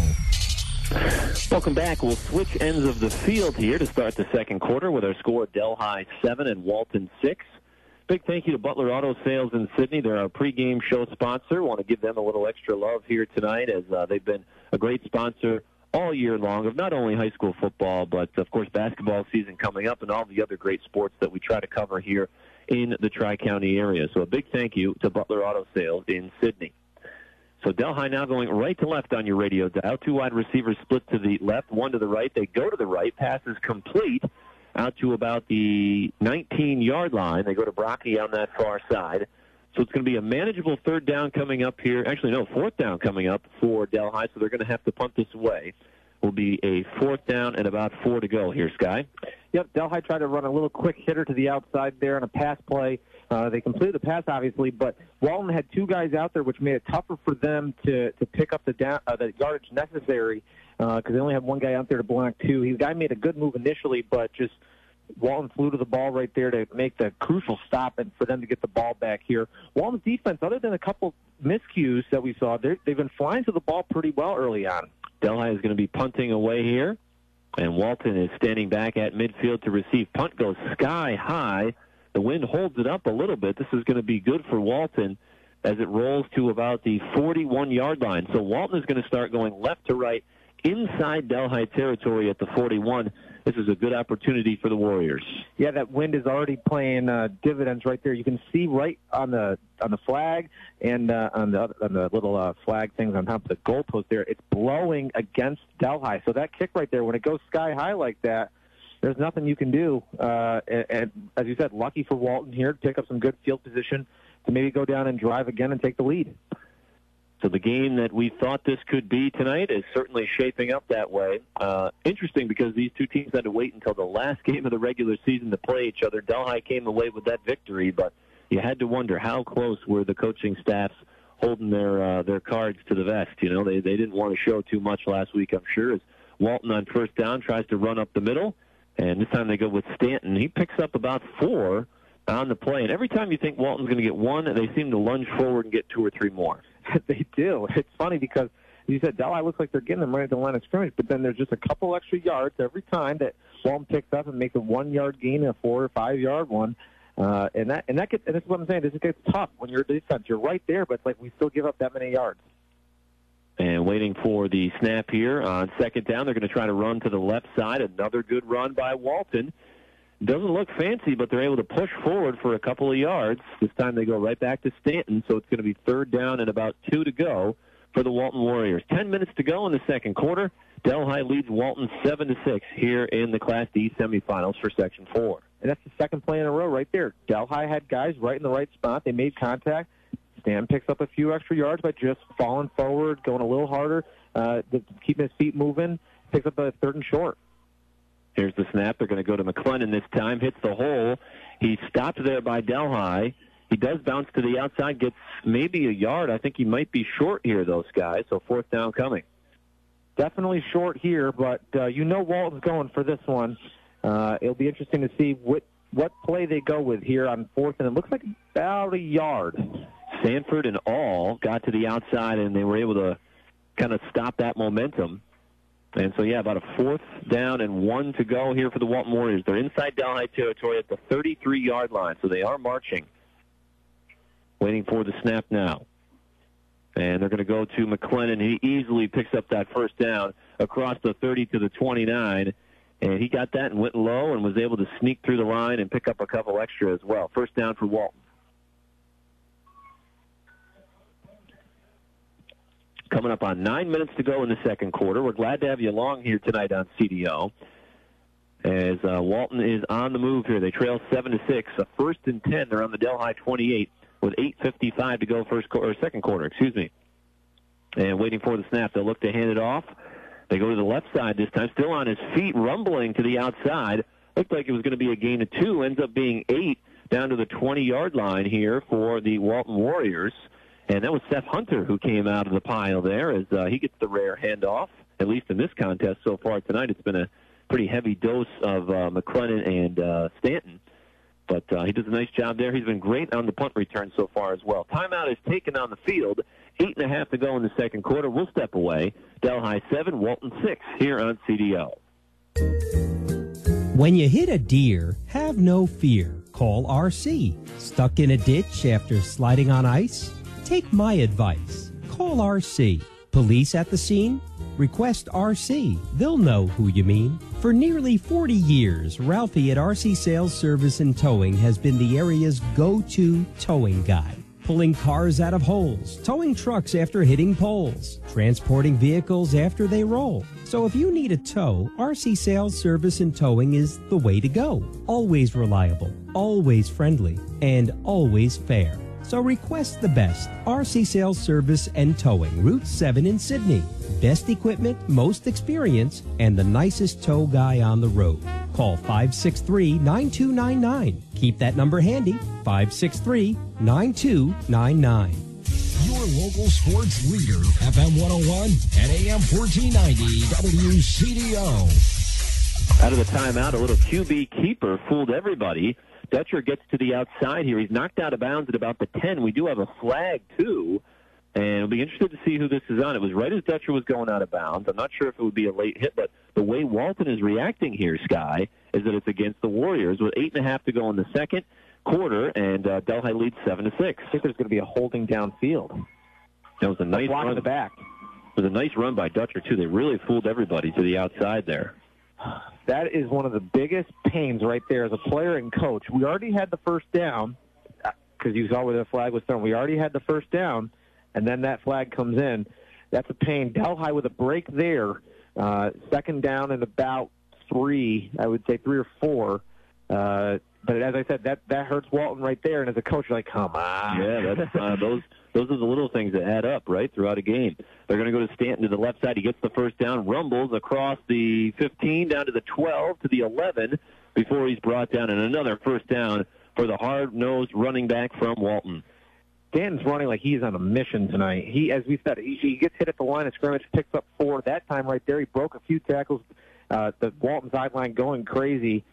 Welcome back. We'll switch ends of the field here to start the second quarter with our score: Delhi 7 and Walton 6. Big thank you to Butler Auto Sales in Sydney. They're our pregame show sponsor. Want to give them a little extra love here tonight, as they've been a great sponsor all year long of not only high school football, but, of course, basketball season coming up and all the other great sports that we try to cover here in the Tri-County area. So a big thank you to Butler Auto Sales in Sydney. So Delhi now going right to left on your radio dial. Two wide receivers split to the left, one to the right. They go to the right. Pass is complete out to about the 19-yard line. They go to Brocky on that far side. So it's going to be a manageable third down coming up here. Actually, no, fourth down coming up for Delhi, so they're going to have to punt this away. Will be a fourth down and about 4 to go here, Sky. Yep, Delhi tried to run a little quick hitter to the outside there on a pass play. They completed the pass, obviously, but Walton had two guys out there, which made it tougher for them to pick up the yardage necessary because they only had one guy out there to block two. The guy made a good move initially, but just Walton flew to the ball right there to make the crucial stop and for them to get the ball back here. Walton's defense, other than a couple miscues that we saw, they've been flying to the ball pretty well early on. Delhi is going to be punting away here, and Walton is standing back at midfield to receive. Punt goes sky high. The wind holds it up a little bit. This is going to be good for Walton as it rolls to about the 41-yard line. So Walton is going to start going left to right inside Delhi territory at the 41. This is a good opportunity for the Warriors. Yeah, that wind is already playing dividends right there. You can see right on the flag and on the little flag things on top of the goalpost there. It's blowing against Delhi. So that kick right there, when it goes sky high like that, there's nothing you can do. And as you said, lucky for Walton here to pick up some good field position to maybe go down and drive again and take the lead. So the game that we thought this could be tonight is certainly shaping up that way. Interesting because these two teams had to wait until the last game of the regular season to play each other. Delhi came away with that victory, but you had to wonder how close were the coaching staffs holding their cards to the vest. You know, they didn't want to show too much last week, I'm sure, as Walton on first down tries to run up the middle. And this time they go with Stanton. He picks up about 4 on the play. And every time you think Walton's going to get 1, they seem to lunge forward and get 2 or 3 more. They do. It's funny because, you said, Delhi looks like they're getting them right at the line of scrimmage, but then there's just a couple extra yards every time that Walton picks up and makes a 1-yard gain and a 4 or 5-yard one. And this is what I'm saying. This gets tough when you're defense. You're right there, but it's like we still give up that many yards. And waiting for the snap here on second down. They're going to try to run to the left side. Another good run by Walton. Doesn't look fancy, but they're able to push forward for a couple of yards. This time they go right back to Stanton, so it's going to be third down and about 2 to go for the Walton Warriors. 10 minutes to go in the second quarter. Delhi leads Walton 7-6 here in the Class D semifinals for Section 4. And that's the second play in a row right there. Delhi had guys right in the right spot. They made contact. Stan picks up a few extra yards by just falling forward, going a little harder, keeping his feet moving, picks up a 3rd and short. Here's the snap. They're going to go to McLennan this time. Hits the hole. He's stopped there by Delhi. He does bounce to the outside, gets maybe a yard. I think he might be short here, those guys, so fourth down coming. Definitely short here, but Walton's going for this one. It'll be interesting to see what play they go with here on fourth, and it looks like about a yard. Sanford and All got to the outside, and they were able to kind of stop that momentum. And so, about a 4th down and 1 to go here for the Walton Warriors. They're inside Delhi territory at the 33-yard line, so they are marching. Waiting for the snap now. And they're going to go to McLennan. He easily picks up that first down across the 30 to the 29. And he got that and went low and was able to sneak through the line and pick up a couple extra as well. First down for Walton. Coming up on 9 minutes to go in the second quarter. We're glad to have you along here tonight on CDO. as Walton is on the move here. They trail 7-6. A 1st and 10. They're on the Delhi 28 with 8:55 to go second quarter. And waiting for the snap. They'll look to hand it off. They go to the left side this time, still on his feet, rumbling to the outside. Looked like it was going to be a gain of 2. Ends up being 8 down to the 20-yard line here for the Walton Warriors. And that was Seth Hunter who came out of the pile there as he gets the rare handoff. At least in this contest so far tonight, it's been a pretty heavy dose of McLennan and Stanton. But he does a nice job there. He's been great on the punt return so far as well. Timeout is taken on the field. 8.5 to go in the second quarter. We'll step away. Delhi 7, Walton 6 here on CDO. When you hit a deer, have no fear. Call RC. Stuck in a ditch after sliding on ice? Take my advice. Call RC. Police at the scene? Request RC. They'll know who you mean. For nearly 40 years, Ralphie at RC Sales Service and Towing has been the area's go-to towing guy. Pulling cars out of holes, towing trucks after hitting poles, transporting vehicles after they roll. So if you need a tow, RC Sales Service and Towing is the way to go. Always reliable, always friendly, and always fair. So request the best. RC Sales Service and Towing, Route 7 in Sydney. Best equipment, most experience, and the nicest tow guy on the road. Call 563-9299. Keep that number handy, 563-9299. Your local sports leader, FM 101 and AM 1490 WCDO. Out of the timeout, a little QB keeper fooled everybody. Dutcher gets to the outside here. He's knocked out of bounds at about the 10. We do have a flag, too, and we'll be interested to see who this is on. It was right as Dutcher was going out of bounds. I'm not sure if it would be a late hit, but the way Walton is reacting here, Sky, is that it's against the Warriors with 8.5 to go in the second quarter, and Delhi leads 7-6. I think there's going to be a holding downfield. That was a nice run in the back. It was a nice run by Dutcher, too. They really fooled everybody to the outside there. That is one of the biggest pains right there as a player and coach. We already had the first down because you saw where the flag was thrown. We already had the first down, and then that flag comes in. That's a pain. Delhi with a break there. Second down and about 3, I would say 3 or 4. But as I said, that hurts Walton right there. And as a coach, you're like, come on. Yeah, that's those are the little things that add up, right, throughout a game. They're going to go to Stanton to the left side. He gets the first down, rumbles across the 15, down to the 12, to the 11, before he's brought down. And another first down for the hard-nosed running back from Walton. Stanton's running like he's on a mission tonight. He, as we said, he gets hit at the line of scrimmage, picks up 4. That time right there, he broke a few tackles. The Walton sideline going crazy.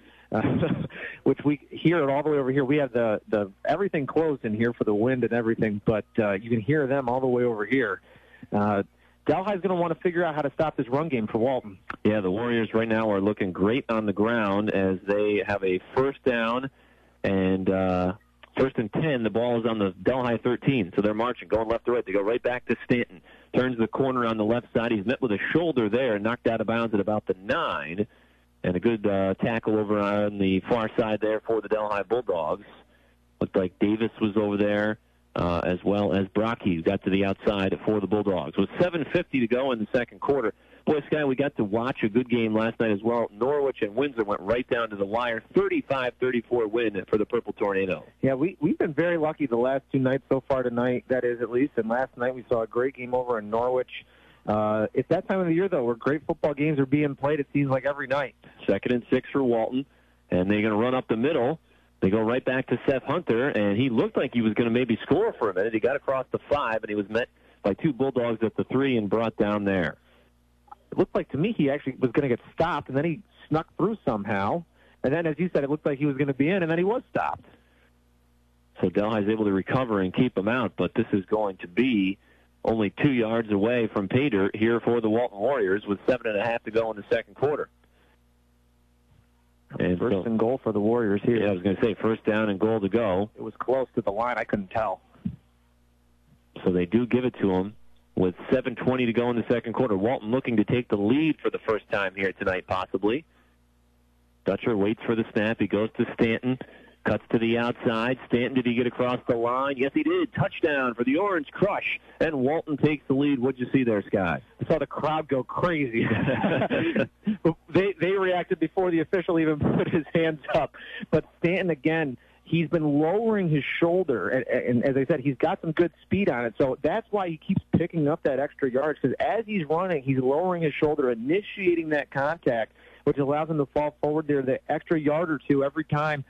Which we hear it all the way over here. We have the everything closed in here for the wind and everything, but you can hear them all the way over here. Delhi's going to want to figure out how to stop this run game for Walton. Yeah, the Warriors right now are looking great on the ground as they have a first down and first and 10. The ball is on the Delhi 13, so they're marching, going left to right. They go right back to Stanton. Turns the corner on the left side. He's met with a shoulder there, knocked out of bounds at about the 9. And a good tackle over on the far side there for the Delhi Bulldogs. Looked like Davis was over there, as well as Brocky, who got to the outside for the Bulldogs. With 7:50 to go in the second quarter. Boy, Sky, we got to watch a good game last night as well. Norwich and Windsor went right down to the wire. 35-34 win for the Purple Tornado. Yeah, we've been very lucky the last 2 nights so far tonight, that is at least. And last night we saw a great game over in Norwich. It's that time of the year, though, where great football games are being played, it seems like, every night. 2nd and 6 for Walton, and they're going to run up the middle. They go right back to Seth Hunter, and he looked like he was going to maybe score for a minute. He got across the 5, and he was met by 2 Bulldogs at the 3 and brought down there. It looked like to me he actually was going to get stopped, and then he snuck through somehow. And then, as you said, it looked like he was going to be in, and then he was stopped. So Delhi's able to recover and keep him out, but this is going to be only 2 yards away from pay dirt here for the Walton Warriors with 7.5 to go in the second quarter. And first and goal for the Warriors here. Yeah, I was going to say first down and goal to go. It was close to the line. I couldn't tell. So they do give it to him with 7:20 to go in the second quarter. Walton looking to take the lead for the first time here tonight, possibly. Dutcher waits for the snap. He goes to Stanton. Cuts to the outside. Stanton, did he get across the line? Yes, he did. Touchdown for the Orange Crush. And Walton takes the lead. What'd you see there, Sky? I saw the crowd go crazy. They reacted before the official even put his hands up. But Stanton, again, he's been lowering his shoulder. And as I said, he's got some good speed on it. So that's why he keeps picking up that extra yards, because as he's running, he's lowering his shoulder, initiating that contact, which allows him to fall forward there the extra yard or two every time.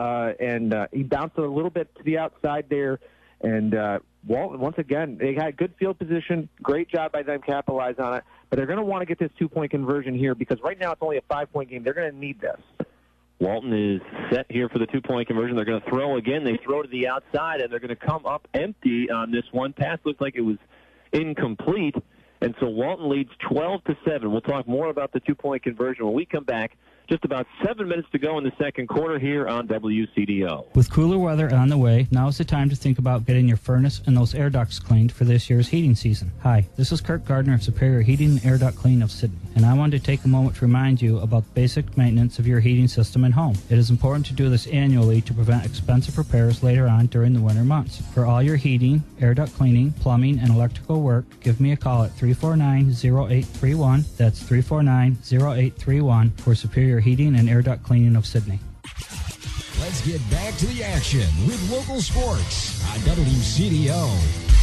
He bounced a little bit to the outside there. And Walton, once again, they had good field position. Great job by them capitalize on it. But they're going to want to get this 2-point conversion here, because right now it's only a 5-point game. They're going to need this. Walton is set here for the 2-point conversion. They're going to throw again. They throw to the outside, and they're going to come up empty on this one. Pass looked like it was incomplete. And so Walton leads 12-7. We'll talk more about the 2-point conversion when we come back. Just about 7 minutes to go in the second quarter here on WCDO. With cooler weather on the way, now is the time to think about getting your furnace and those air ducts cleaned for this year's heating season. Hi, this is Kurt Gardner of Superior Heating and Air Duct Clean of Sydney, and I wanted to take a moment to remind you about basic maintenance of your heating system and home. It is important to do this annually to prevent expensive repairs later on during the winter months. For all your heating, air duct cleaning, plumbing, and electrical work, give me a call at 349-0831. That's 349-0831 for Superior Heating and Air Duct Cleaning of Sydney. Let's get back to the action with local sports on WCDO.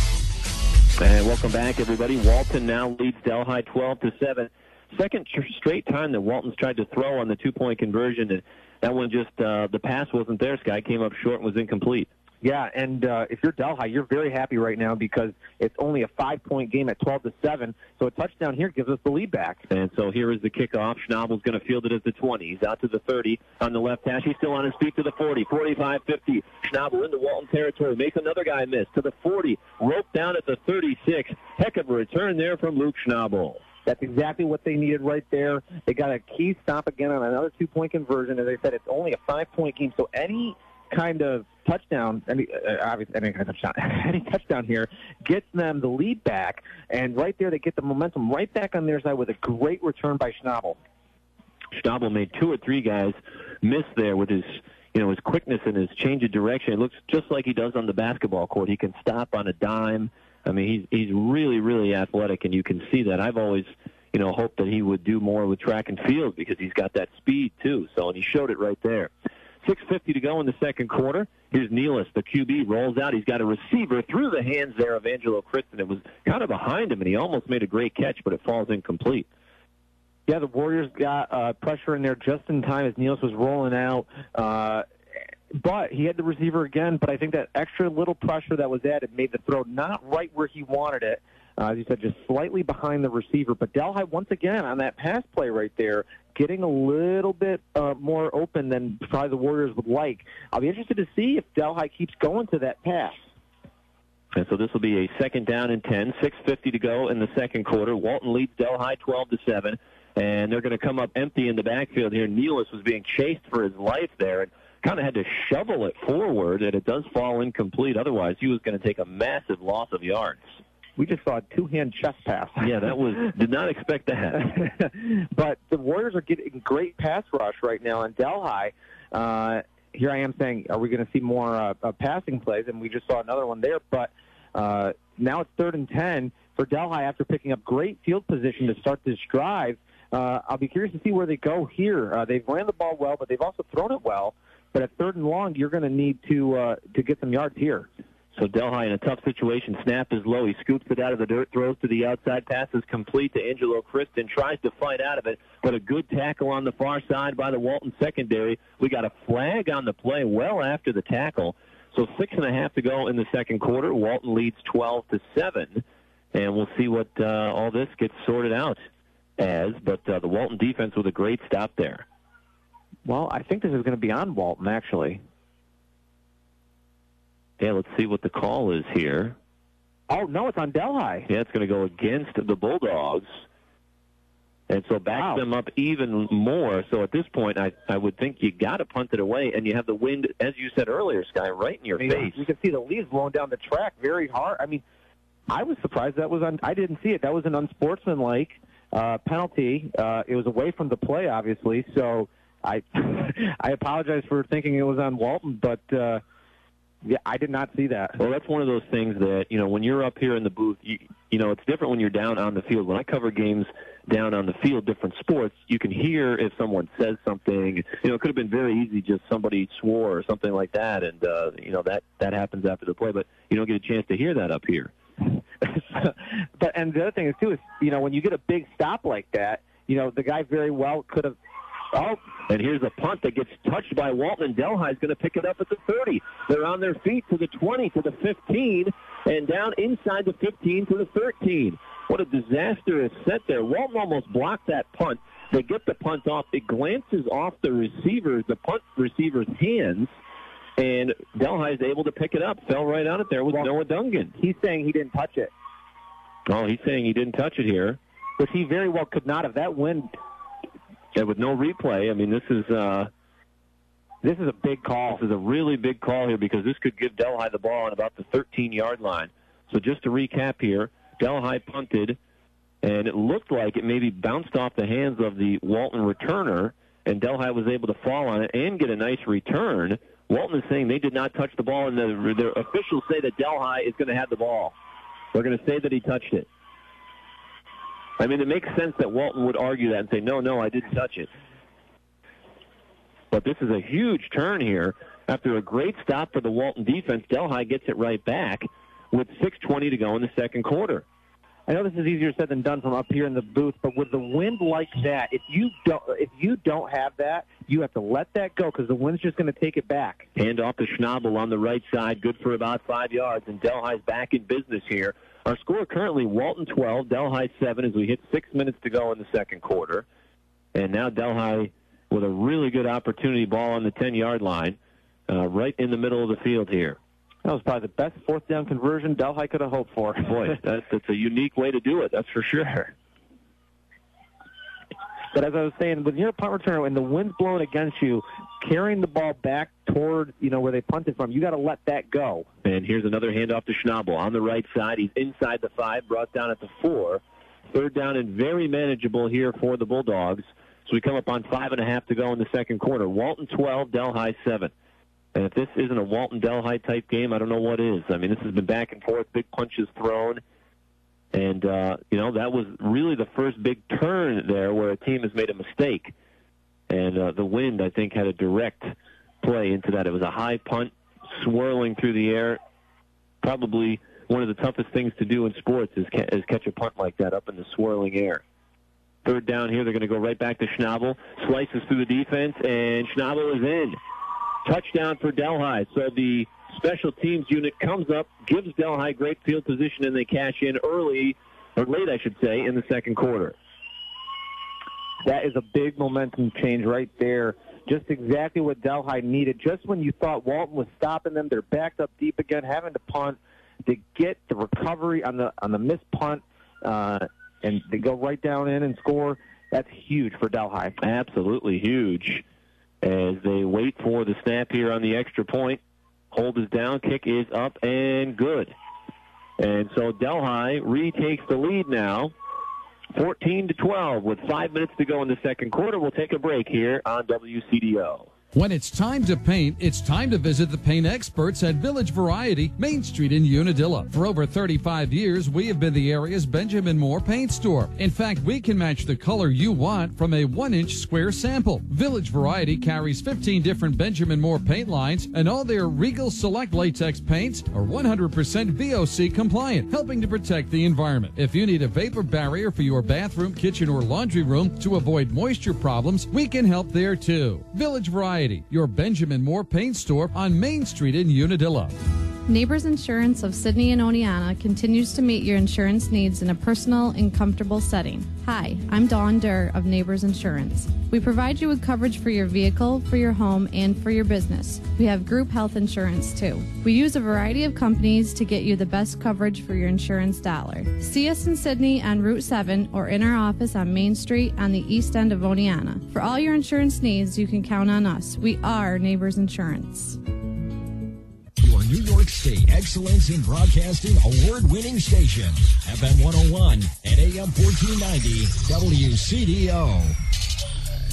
And welcome back, everybody. Walton now leads Delhi 12-7. Second straight time that Walton's tried to throw on the 2-point conversion, and that one just the pass wasn't there. Sky came up short and was incomplete. Yeah, and if you're Delhi, you're very happy right now because it's only a 5-point game at 12-7. So a touchdown here gives us the lead back. And so here is the kickoff. Schnabel's going to field it at the 20. He's out to the 30 on the left hash. He's still on his feet to the 40, 45, 50. Schnabel into Walton territory. Makes another guy miss to the 40. Roped down at the 36. Heck of a return there from Luke Schnabel. That's exactly what they needed right there. They got a key stop again on another 2-point conversion. As I said, it's only a 5-point game, so any kind of touchdown, any touchdown here gets them the lead back, and right there they get the momentum right back on their side with a great return by Schnabel. Schnabel made 2 or 3 guys miss there with his quickness and his change of direction. It looks just like he does on the basketball court. He can stop on a dime. I mean, he's really, really athletic, and you can see that. I've always, hoped that he would do more with track and field because he's got that speed too. So, and he showed it right there. 6:50 to go in the second quarter. Here's Nealis, the QB, rolls out. He's got a receiver through the hands there of Angelo Kristen. It was kind of behind him, and he almost made a great catch, but it falls incomplete. Yeah, the Warriors got pressure in there just in time as Nealis was rolling out. But he had the receiver again, but I think that extra little pressure that was added made the throw not right where he wanted it. As you said, just slightly behind the receiver. But Delhi, once again, on that pass play right there, getting a little bit more open than probably the Warriors would like. I'll be interested to see if Delhi keeps going to that pass. And so this will be a 2nd down and 10, 6:50 to go in the second quarter. Walton leads Delhi 12-7, and they're going to come up empty in the backfield here. Nealis was being chased for his life there and kind of had to shovel it forward, and it does fall incomplete. Otherwise, he was going to take a massive loss of yards. We just saw a 2-hand chest pass. Yeah, did not expect that. But the Warriors are getting great pass rush right now on Delhi. Here I am saying, are we going to see more passing plays? And we just saw another one there. But now it's 3rd and 10 for Delhi after picking up great field position to start this drive. I'll be curious to see where they go here. They've ran the ball well, but they've also thrown it well. But at 3rd and long, you're going to need to get some yards here. So Delhi in a tough situation. Snap is low. He scoops it out of the dirt, throws to the outside. Pass is complete to Angelo Kristen. Tries to fight out of it, but a good tackle on the far side by the Walton secondary. We got a flag on the play well after the tackle. So 6.5 to go in the second quarter. Walton leads 12-7, and we'll see what all this gets sorted out as. But the Walton defense with a great stop there. Well, I think this is going to be on Walton, actually. Yeah, let's see what the call is here. Oh, no, it's on Delhi. Yeah, it's going to go against the Bulldogs. And so backs them up even more. So at this point, I would think you got to punt it away, and you have the wind, as you said earlier, Sky, right in your face. You can see the leaves blowing down the track very hard. I mean, I was surprised that was on. I didn't see it. That was an unsportsmanlike penalty. It was away from the play, obviously. So I apologize for thinking it was on Walton, but yeah, I did not see that. Well, that's one of those things that, when you're up here in the booth, it's different when you're down on the field. When I cover games down on the field, different sports, you can hear if someone says something. It could have been very easy, just somebody swore or something like that, and, that happens after the play, but you don't get a chance to hear that up here. And the other thing is, too, is, when you get a big stop like that, the guy very well could have. Oh, and here's a punt that gets touched by Walton, and Delhi is going to pick it up at the 30. They're on their feet to the 20, to the 15, and down inside the 15 to the 13. What a disastrous set there. Walton almost blocked that punt. They get the punt off. It glances off the punt receiver's hands, and Delhi is able to pick it up. Fell right on it there with Noah Dungan. He's saying he didn't touch it. Oh, he's saying he didn't touch it here. Which he very well could not have. That wind... Yeah, with no replay, I mean, this is a big call. This is a really big call here because this could give Delhi the ball on about the 13-yard line. So just to recap here, Delhi punted, and it looked like it maybe bounced off the hands of the Walton returner, and Delhi was able to fall on it and get a nice return. Walton is saying they did not touch the ball, and the officials say that Delhi is going to have the ball. They're going to say that he touched it. I mean, it makes sense that Walton would argue that and say, no, I didn't touch it. But this is a huge turn here. After a great stop for the Walton defense, Delhi gets it right back with 6:20 to go in the second quarter. I know this is easier said than done from up here in the booth, but with the wind like that, if you don't have that, you have to let that go because the wind's just going to take it back. Hand off to Schnabel on the right side, good for about 5 yards, and Delhi's back in business here. Our score currently, Walton 12, Delhi 7 as we hit 6 minutes to go in the second quarter. And now Delhi with a really good opportunity ball on the 10-yard line, right in the middle of the field here. That was probably the best fourth down conversion Delhi could have hoped for. Boy, that's a unique way to do it, that's for sure. But as I was saying, when you're a punt returner and the wind's blowing against you, carrying the ball back toward, where they punted from, you got to let that go. And here's another handoff to Schnabel on the right side. He's inside the 5, brought down at the 4. Third down and very manageable here for the Bulldogs. So we come up on 5.5 to go in the second quarter. Walton 12, Delhi 7. And if this isn't a Walton-Delhi type game, I don't know what is. I mean, this has been back and forth, big punches thrown. And, that was really the first big turn there where a team has made a mistake. And the wind, I think, had a direct play into that. It was a high punt swirling through the air. Probably one of the toughest things to do in sports is catch a punt like that up in the swirling air. Third down here, they're going to go right back to Schnabel. Slices through the defense, and Schnabel is in. Touchdown for Delhi. So the special teams unit comes up, gives Delhi great field position, and they cash in late, I should say, in the second quarter. That is a big momentum change right there. Just exactly what Delhi needed. Just when you thought Walton was stopping them, they're backed up deep again, having to punt to get the recovery on the missed punt, and they go right down in and score. That's huge for Delhi. Absolutely huge. As they wait for the snap here on the extra point. Hold is down, kick is up, and good. And so Delhi retakes the lead now, 14-12, with 5 minutes to go in the second quarter. We'll take a break here on WCDO. When it's time to paint, it's time to visit the paint experts at Village Variety, Main Street in Unadilla. For over 35 years, we have been the area's Benjamin Moore paint store. In fact, we can match the color you want from a 1-inch square sample. Village Variety carries 15 different Benjamin Moore paint lines, and all their Regal Select latex paints are 100% VOC compliant, helping to protect the environment. If you need a vapor barrier for your bathroom, kitchen, or laundry room to avoid moisture problems, we can help there too. Village Variety, your Benjamin Moore paint store on Main Street in Unadilla. Neighbors Insurance of Sydney and Oneonta continues to meet your insurance needs in a personal and comfortable setting. Hi, I'm Dawn Durr of Neighbors Insurance. We provide you with coverage for your vehicle, for your home, and for your business. We have group health insurance too. We use a variety of companies to get you the best coverage for your insurance dollar. See us in Sydney on Route 7 or in our office on Main Street on the east end of Oneonta. For all your insurance needs, you can count on us. We are Neighbors Insurance. Your New York State Excellence in Broadcasting award-winning station, FM 101 and AM 1490 WCDO.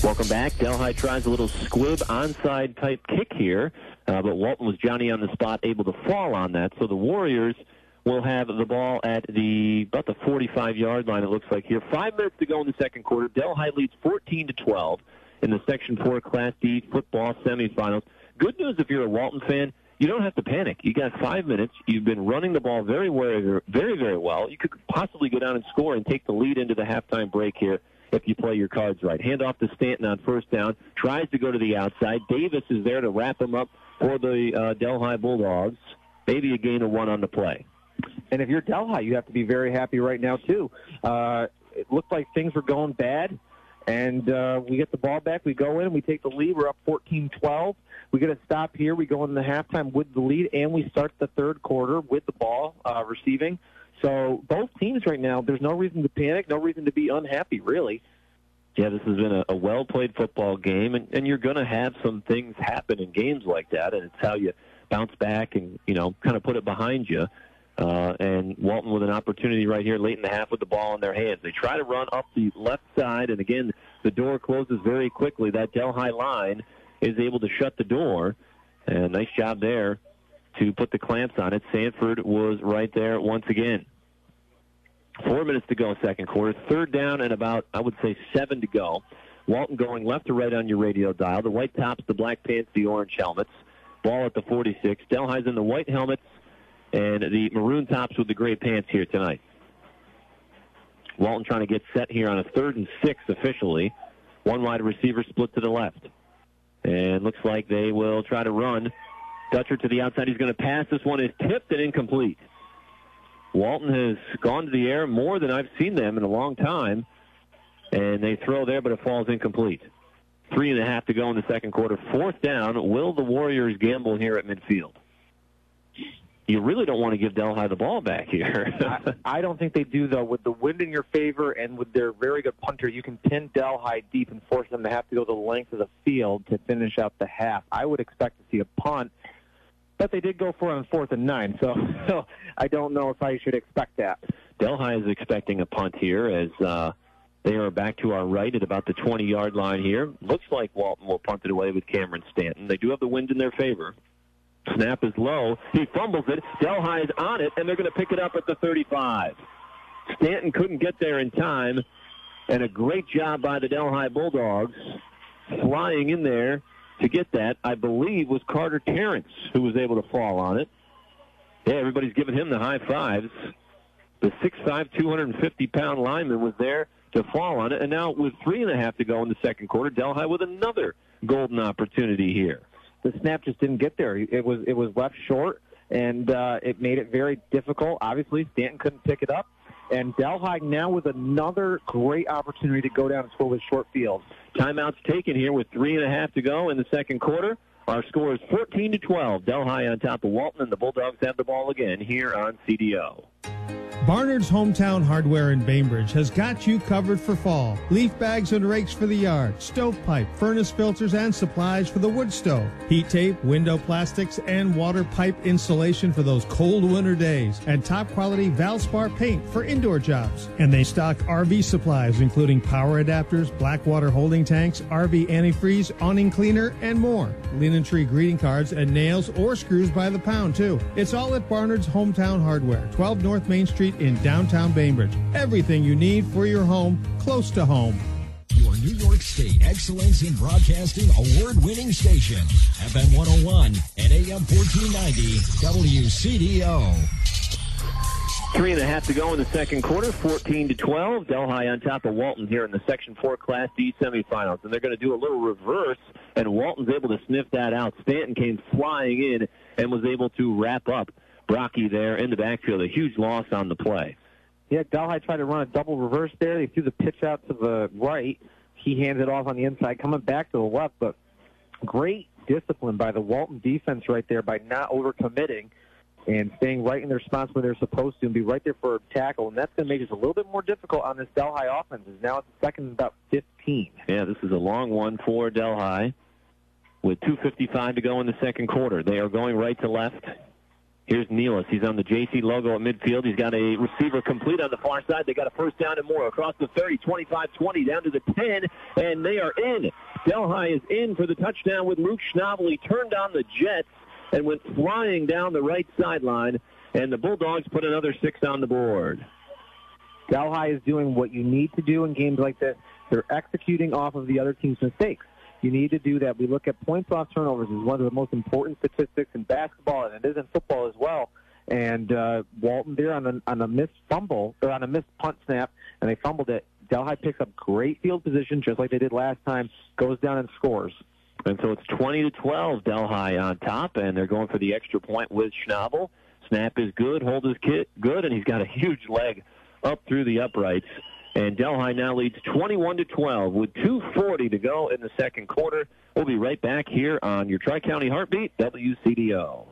Welcome back. Delhi tries a little squib onside type kick here, but Walton was Johnny on the spot, able to fall on that. So the Warriors will have the ball at about the 45-yard line, it looks like here. 5 minutes to go in the second quarter. Delhi leads 14-12 in the Section 4 Class D football semifinals. Good news if you're a Walton fan, you don't have to panic. You got 5 minutes. You've been running the ball very, very well. You could possibly go down and score and take the lead into the halftime break here if you play your cards right. Hand off to Stanton on first down. Tries to go to the outside. Davis is there to wrap him up for the Delhi Bulldogs. Maybe a gain of 1 on the play. And if you're Delhi, you have to be very happy right now, too. It looked like things were going bad, and we get the ball back. We go in, we take the lead. We're up 14-12. We get a stop here. We go into halftime with the lead, and we start the third quarter with the ball receiving. So both teams right now, there's no reason to panic, no reason to be unhappy, really. Yeah, this has been a well-played football game, and you're going to have some things happen in games like that, and it's how you bounce back and, kind of put it behind you. And Walton with an opportunity right here late in the half with the ball in their hands. They try to run up the left side, and again, the door closes very quickly. That Delhi line is able to shut the door, and nice job there to put the clamps on it. Sanford was right there once again. 4 minutes to go second quarter. Third down and about, I would say, 7 to go. Walton going left to right on your radio dial. The white tops, the black pants, the orange helmets. Ball at the 46. Delhi's in the white helmets and the maroon tops with the gray pants here tonight. Walton trying to get set here on a 3rd and 6 officially. One wide receiver split to the left. And looks like they will try to run. Dutcher to the outside. He's going to pass. This one is tipped and incomplete. Walton has gone to the air more than I've seen them in a long time. And they throw there, but it falls incomplete. 3.5 to go in the second quarter. 4th down. Will the Warriors gamble here at midfield? You really don't want to give Delhi the ball back here. I don't think they do, though. With the wind in your favor and with their very good punter, you can pin Delhi deep and force them to have to go the length of the field to finish out the half. I would expect to see a punt, but they did go for it on 4th and 9, so I don't know if I should expect that. Delhi is expecting a punt here as they are back to our right at about the 20-yard line here. Looks like Walton will punt it away with Cameron Stanton. They do have the wind in their favor. Snap is low. He fumbles it. Delhi is on it, and they're going to pick it up at the 35. Stanton couldn't get there in time, and a great job by the Delhi Bulldogs flying in there to get that. I believe was Carter Terrence who was able to fall on it. Yeah, everybody's giving him the high fives. The 6'5", 250-pound lineman was there to fall on it, and now with 3.5 to go in the second quarter, Delhi with another golden opportunity here. The snap just didn't get there. It was left short, and it made it very difficult. Obviously, Stanton couldn't pick it up. And Delhi now with another great opportunity to go down and score with short field. Timeout's taken here with 3.5 to go in the second quarter. Our score is 14-12. Delhi on top of Walton, and the Bulldogs have the ball again here on CDO. Barnard's Hometown Hardware in Bainbridge has got you covered for fall. Leaf bags and rakes for the yard, stovepipe, furnace filters, and supplies for the wood stove. Heat tape, window plastics, and water pipe insulation for those cold winter days. And top-quality Valspar paint for indoor jobs. And they stock RV supplies, including power adapters, black water holding tanks, RV antifreeze, awning cleaner, and more. Linen tree greeting cards and nails or screws by the pound, too. It's all at Barnard's Hometown Hardware, 12 North Main Street in downtown Bainbridge. Everything you need for your home, close to home. Your New York State Excellence in Broadcasting award-winning station, FM 101 and AM 1490 WCDO. 3.5 to go in the second quarter, 14-12. Delhi on top of Walton here in the Section 4 Class D semifinals. And they're going to do a little reverse, and Walton's able to sniff that out. Stanton came flying in and was able to wrap up Brocky there in the backfield. A huge loss on the play. Yeah, Delhi tried to run a double reverse there. They threw the pitch out to the right. He hands it off on the inside, coming back to the left. But great discipline by the Walton defense right there by not overcommitting and staying right in their spots where they're supposed to and be right there for a tackle. And that's going to make it a little bit more difficult on this Delhi offense. Now it's second and about 15. Yeah, this is a long one for Delhi with 2:55 to go in the second quarter. They are going right to left. Here's Nealis. He's on the JC logo at midfield. He's got a receiver complete on the far side. They got a first down and more across the 30, 25, 20, down to the 10, and they are in. Delhi is in for the touchdown with Luke Schnabel. He turned on the jets and went flying down the right sideline, and the Bulldogs put another 6 on the board. Delhi is doing what you need to do in games like this. They're executing off of the other team's mistakes. You need to do that. We look at points off turnovers as one of the most important statistics in basketball, and it is in football as well. And Walton there on a missed fumble, or on a missed punt snap, and they fumbled it. Delhi picks up great field position, just like they did last time, goes down and scores. And so it's 20-12, Delhi on top, and they're going for the extra point with Schnabel. Snap is good, hold is good, and he's got a huge leg up through the uprights. And Delhi now leads 21-12 with 2:40 to go in the second quarter. We'll be right back here on your Tri-County Heartbeat, WCDO.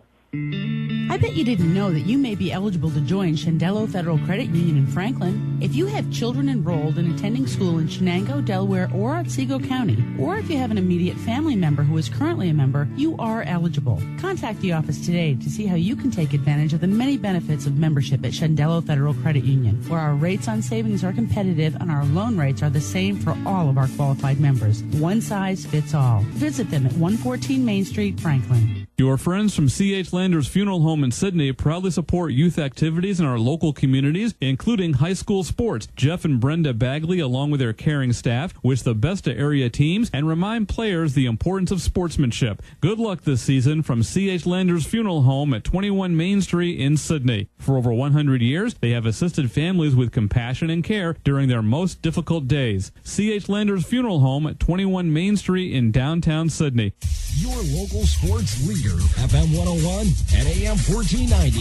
I bet you didn't know that you may be eligible to join Shendello Federal Credit Union in Franklin. If you have children enrolled and attending school in Shenango, Delaware, or Otsego County, or if you have an immediate family member who is currently a member, you are eligible. Contact the office today to see how you can take advantage of the many benefits of membership at Shendello Federal Credit Union, where our rates on savings are competitive and our loan rates are the same for all of our qualified members. One size fits all. Visit them at 114 Main Street, Franklin. Your friends from C.H. Landers Funeral Home in Sydney proudly support youth activities in our local communities, including high school sports. Jeff and Brenda Bagley, along with their caring staff, wish the best to area teams and remind players the importance of sportsmanship. Good luck this season from C.H. Landers Funeral Home at 21 Main Street in Sydney. For over 100 years, they have assisted families with compassion and care during their most difficult days. C.H. Landers Funeral Home at 21 Main Street in downtown Sydney. Your local sports leader, FM 101 and AM 1490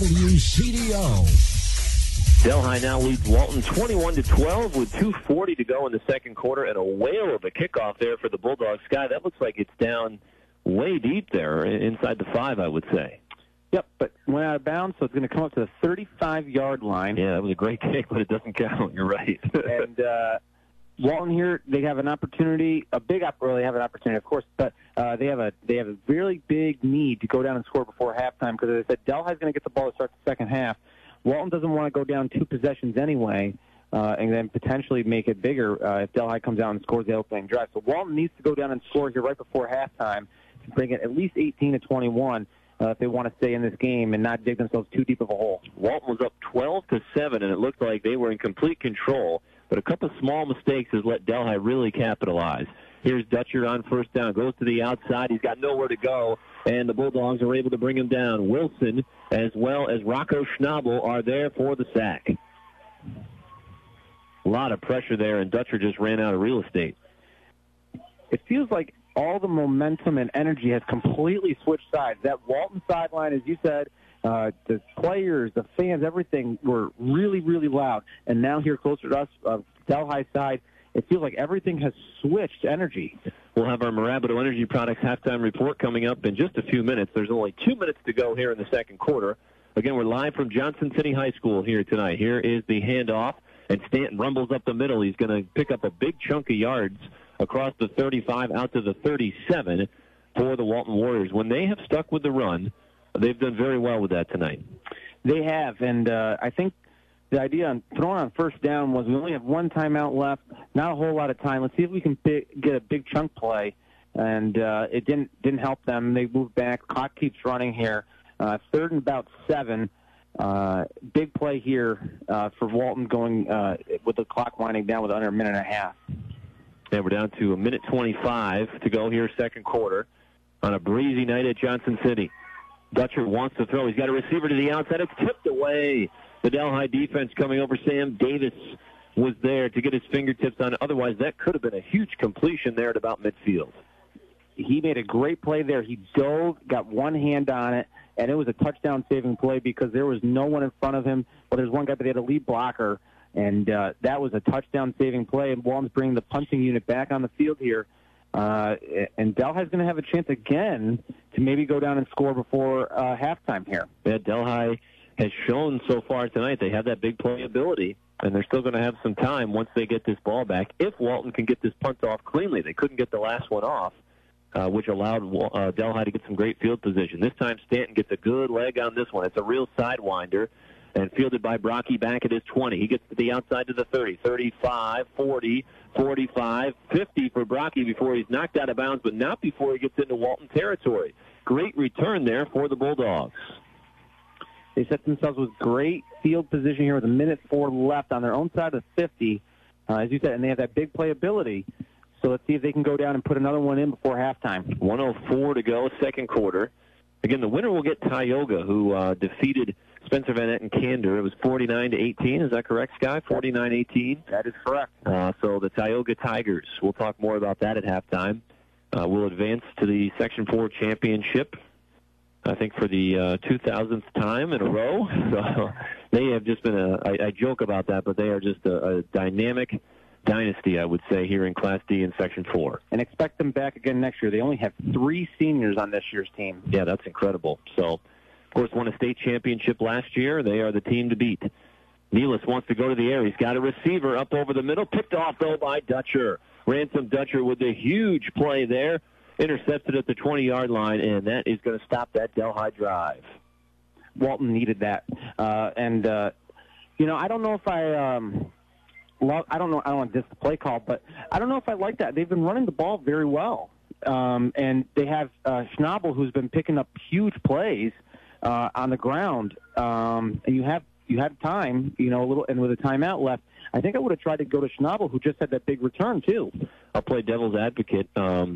WCDO. Delhi now leads Walton 21-12 with 2:40 to go in the second quarter, and a whale of a kickoff there for the Bulldogs. Sky, that looks like it's down way deep there, inside the 5, I would say. Yep, but went out of bounds, so it's going to come up to the 35-yard line. Yeah, that was a great kick, but it doesn't count. You're right. And Walton here, they have an opportunity, they have an opportunity, of course, but they have a really big need to go down and score before halftime, because as I said, Delhi's going to get the ball to start the second half. Walton doesn't want to go down 2 possessions anyway, and then potentially make it bigger if Delhi comes out and scores the opening drive. So Walton needs to go down and score here right before halftime to bring it at least 18-21 if they want to stay in this game and not dig themselves too deep of a hole. Walton was up 12-7, and it looked like they were in complete control. But a couple of small mistakes has let Delhi really capitalize. Here's Dutcher on first down. Goes to the outside. He's got nowhere to go, and the Bulldogs are able to bring him down. Wilson, as well as Rocco Schnabel, are there for the sack. A lot of pressure there, and Dutcher just ran out of real estate. It feels like all the momentum and energy has completely switched sides. That Walton sideline, as you said, the players, the fans, everything were really, really loud. And now here closer to us, Delhi side, it feels like everything has switched energy. We'll have our Marabito Energy Products halftime report coming up in just a few minutes. There's only 2 minutes to go here in the second quarter. Again, we're live from Johnson City High School here tonight. Here is the handoff, and Stanton rumbles up the middle. He's going to pick up a big chunk of yards across the 35 out to the 37 for the Walton Warriors. When they have stuck with the run, they've done very well with that tonight. They have, and I think the idea on throwing on first down was we only have 1 timeout left, not a whole lot of time. Let's see if we can get a big chunk play, and it didn't help them. They moved back. Clock keeps running here. 3rd and about 7. Big play here for Walton going with the clock winding down with under a minute and a half. And we're down to 1:25 to go here, second quarter, on a breezy night at Johnson City. Dutcher wants to throw. He's got a receiver to the outside. It's tipped away. The Delhi defense coming over. Sam Davis was there to get his fingertips on it. Otherwise, that could have been a huge completion there at about midfield. He made a great play there. He dove, got one hand on it, and it was a touchdown-saving play because there was no one in front of him. Well, there's one guy, but they had a lead blocker, and that was a touchdown-saving play. And Walton's bringing the punting unit back on the field here. And Delhi's going to have a chance again to maybe go down and score before halftime here. Yeah, Delhi has shown so far tonight they have that big play ability, and they're still going to have some time once they get this ball back. If Walton can get this punt off cleanly, they couldn't get the last one off. which allowed Delhi to get some great field position. This time Stanton gets a good leg on this one. It's a real sidewinder, and fielded by Brocky back at his 20. He gets to the outside to the 30, 35, 40, 45, 50 for Brocky before he's knocked out of bounds, but not before he gets into Walton territory. Great return there for the Bulldogs. They set themselves with great field position here with 1:04 left on their own side of 50, as you said, and they have that big playability. So let's see if they can go down and put another one in before halftime. 1:04 to go, second quarter. Again, the winner will get Tioga, who defeated Spencer Van Etten Candor. It was 49-18. Is that correct, Sky? 49-18? That is correct. So the Tioga Tigers, we'll talk more about that at halftime, will advance to the Section 4 championship, I think for the 2000th time in a row. So they have just been I joke about that, but they are just a dynamic dynasty, I would say, here in Class D in Section 4. And expect them back again next year. They only have 3 seniors on this year's team. Yeah, that's incredible. So, of course, won a state championship last year. They are the team to beat. Nealis wants to go to the air. He's got a receiver up over the middle. Picked off, though, by Dutcher. Ransom Dutcher with a huge play there. Intercepted at the 20-yard line, and that is going to stop that Delhi drive. Walton needed that. I don't know if I don't want to diss the play call, but I don't know if I like that. They've been running the ball very well. And they have Schnabel, who's been picking up huge plays on the ground. And you have time, a little, and with a timeout left, I think I would have tried to go to Schnabel, who just had that big return, too. I'll play devil's advocate.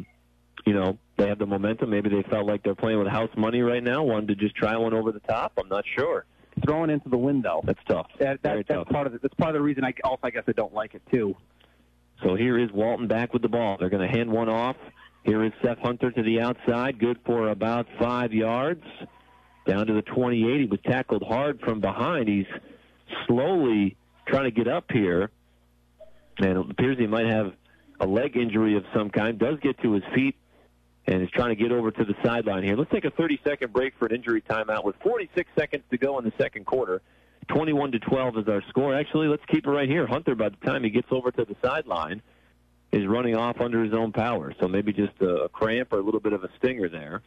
They have the momentum. Maybe they felt like they're playing with house money right now, wanted to just try one over the top. I'm not sure. Throwing into the window. That's tough. That's tough. part of the reason I guess I don't like it too. So here is Walton back with the ball. They're going to hand one off. Here is Seth Hunter to the outside, good for about 5 yards. Down to the 28. He was tackled hard from behind. He's slowly trying to get up here, and it appears he might have a leg injury of some kind. Does get to his feet, and is trying to get over to the sideline here. Let's take a 30-second break for an injury timeout with 46 seconds to go in the second quarter. 21-12 is our score. Actually, let's keep it right here. Hunter, by the time he gets over to the sideline, is running off under his own power. So maybe just a cramp or a little bit of a stinger there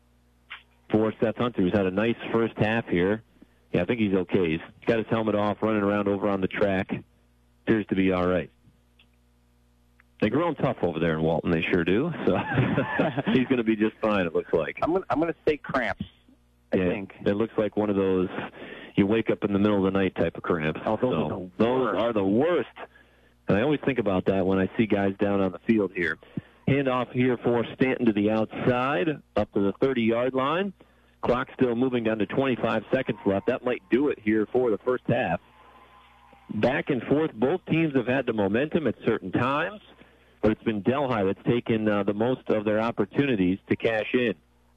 for Seth Hunter, who's had a nice first half here. Yeah, I think he's okay. He's got his helmet off, running around over on the track. Appears to be all right. They're growing tough over there in Walton. They sure do. So he's going to be just fine, it looks like. I'm going to say cramps, I think. It looks like one of those you wake up in the middle of the night type of cramps. Oh, those are the worst. And I always think about that when I see guys down on the field here. Handoff here for Stanton to the outside, up to the 30-yard line. Clock still moving down to 25 seconds left. That might do it here for the first half. Back and forth, both teams have had the momentum at certain times, but it's been Delhi that's taken the most of their opportunities to cash in.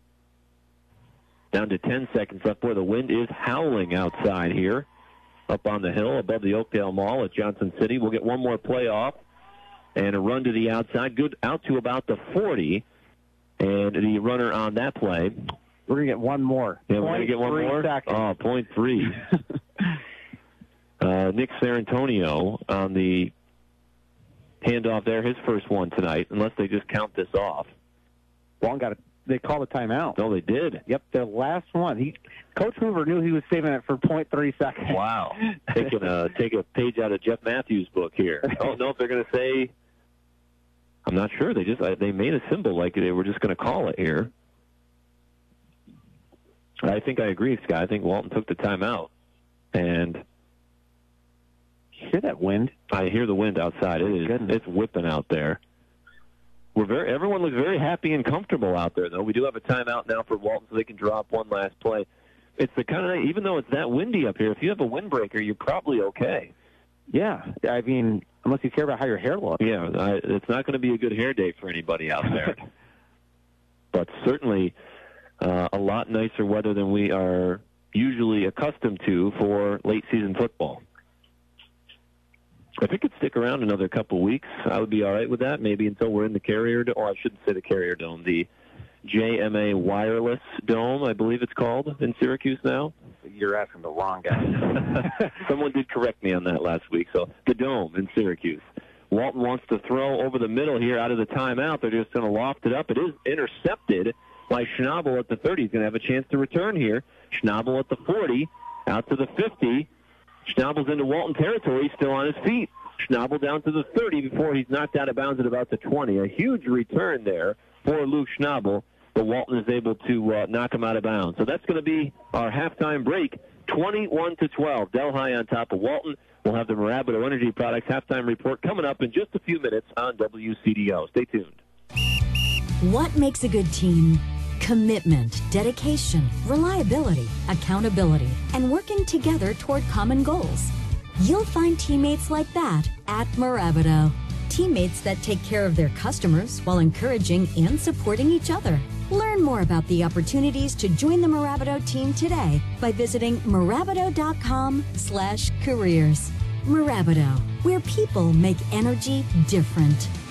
Down to 10 seconds left where the wind is howling outside here, up on the hill above the Oakdale Mall at Johnson City. We'll get one more play off and a run to the outside, good out to about the 40, and the runner on that play. We're going to get one more. Yeah, we're going to get one more? Seconds. Oh, 0.3. Nick Sarantonio on the handoff there, his first one tonight, unless they just count this off. They called a timeout. Oh, they did? Yep, their last one. Coach Hoover knew he was saving it for 0.3 seconds. Wow. They can take a page out of Jeff Matthews' book here. I don't know if they're going to say, I'm not sure. They made a symbol like they were just going to call it here. I think I agree, Scott. I think Walton took the timeout. And you hear that wind? I hear the wind outside. It's whipping out there. Everyone looks very happy and comfortable out there, though. We do have a timeout now for Walton so they can draw up one last play. It's the kind of night, even though it's that windy up here, if you have a windbreaker, you're probably okay. Yeah, I mean, unless you care about how your hair looks. Yeah, it's not going to be a good hair day for anybody out there. But certainly a lot nicer weather than we are usually accustomed to for late-season football. If it could stick around another couple of weeks, I would be all right with that, maybe until we're in the Carrier Dome. Or I shouldn't say the Carrier Dome, the JMA Wireless Dome, I believe it's called, in Syracuse now. You're asking the wrong guy. Someone did correct me on that last week. So the Dome in Syracuse. Walton wants to throw over the middle here out of the timeout. They're just going to loft it up. It is intercepted by Schnabel at the 30. He's going to have a chance to return here. Schnabel at the 40, out to the 50. Schnabel's into Walton territory, still on his feet. Schnabel down to the 30 before he's knocked out of bounds at about the 20. A huge return there for Luke Schnabel, but Walton is able to knock him out of bounds. So that's going to be our halftime break, 21-12. Delhi on top of Walton. We'll have the Mirabito Energy Products halftime report coming up in just a few minutes on WCDO. Stay tuned. What makes a good team? Commitment, dedication, reliability, accountability, and working together toward common goals. You'll find teammates like that at Mirabito. Teammates that take care of their customers while encouraging and supporting each other. Learn more about the opportunities to join the Mirabito team today by visiting Mirabito.com/careers. Mirabito, where people make energy different.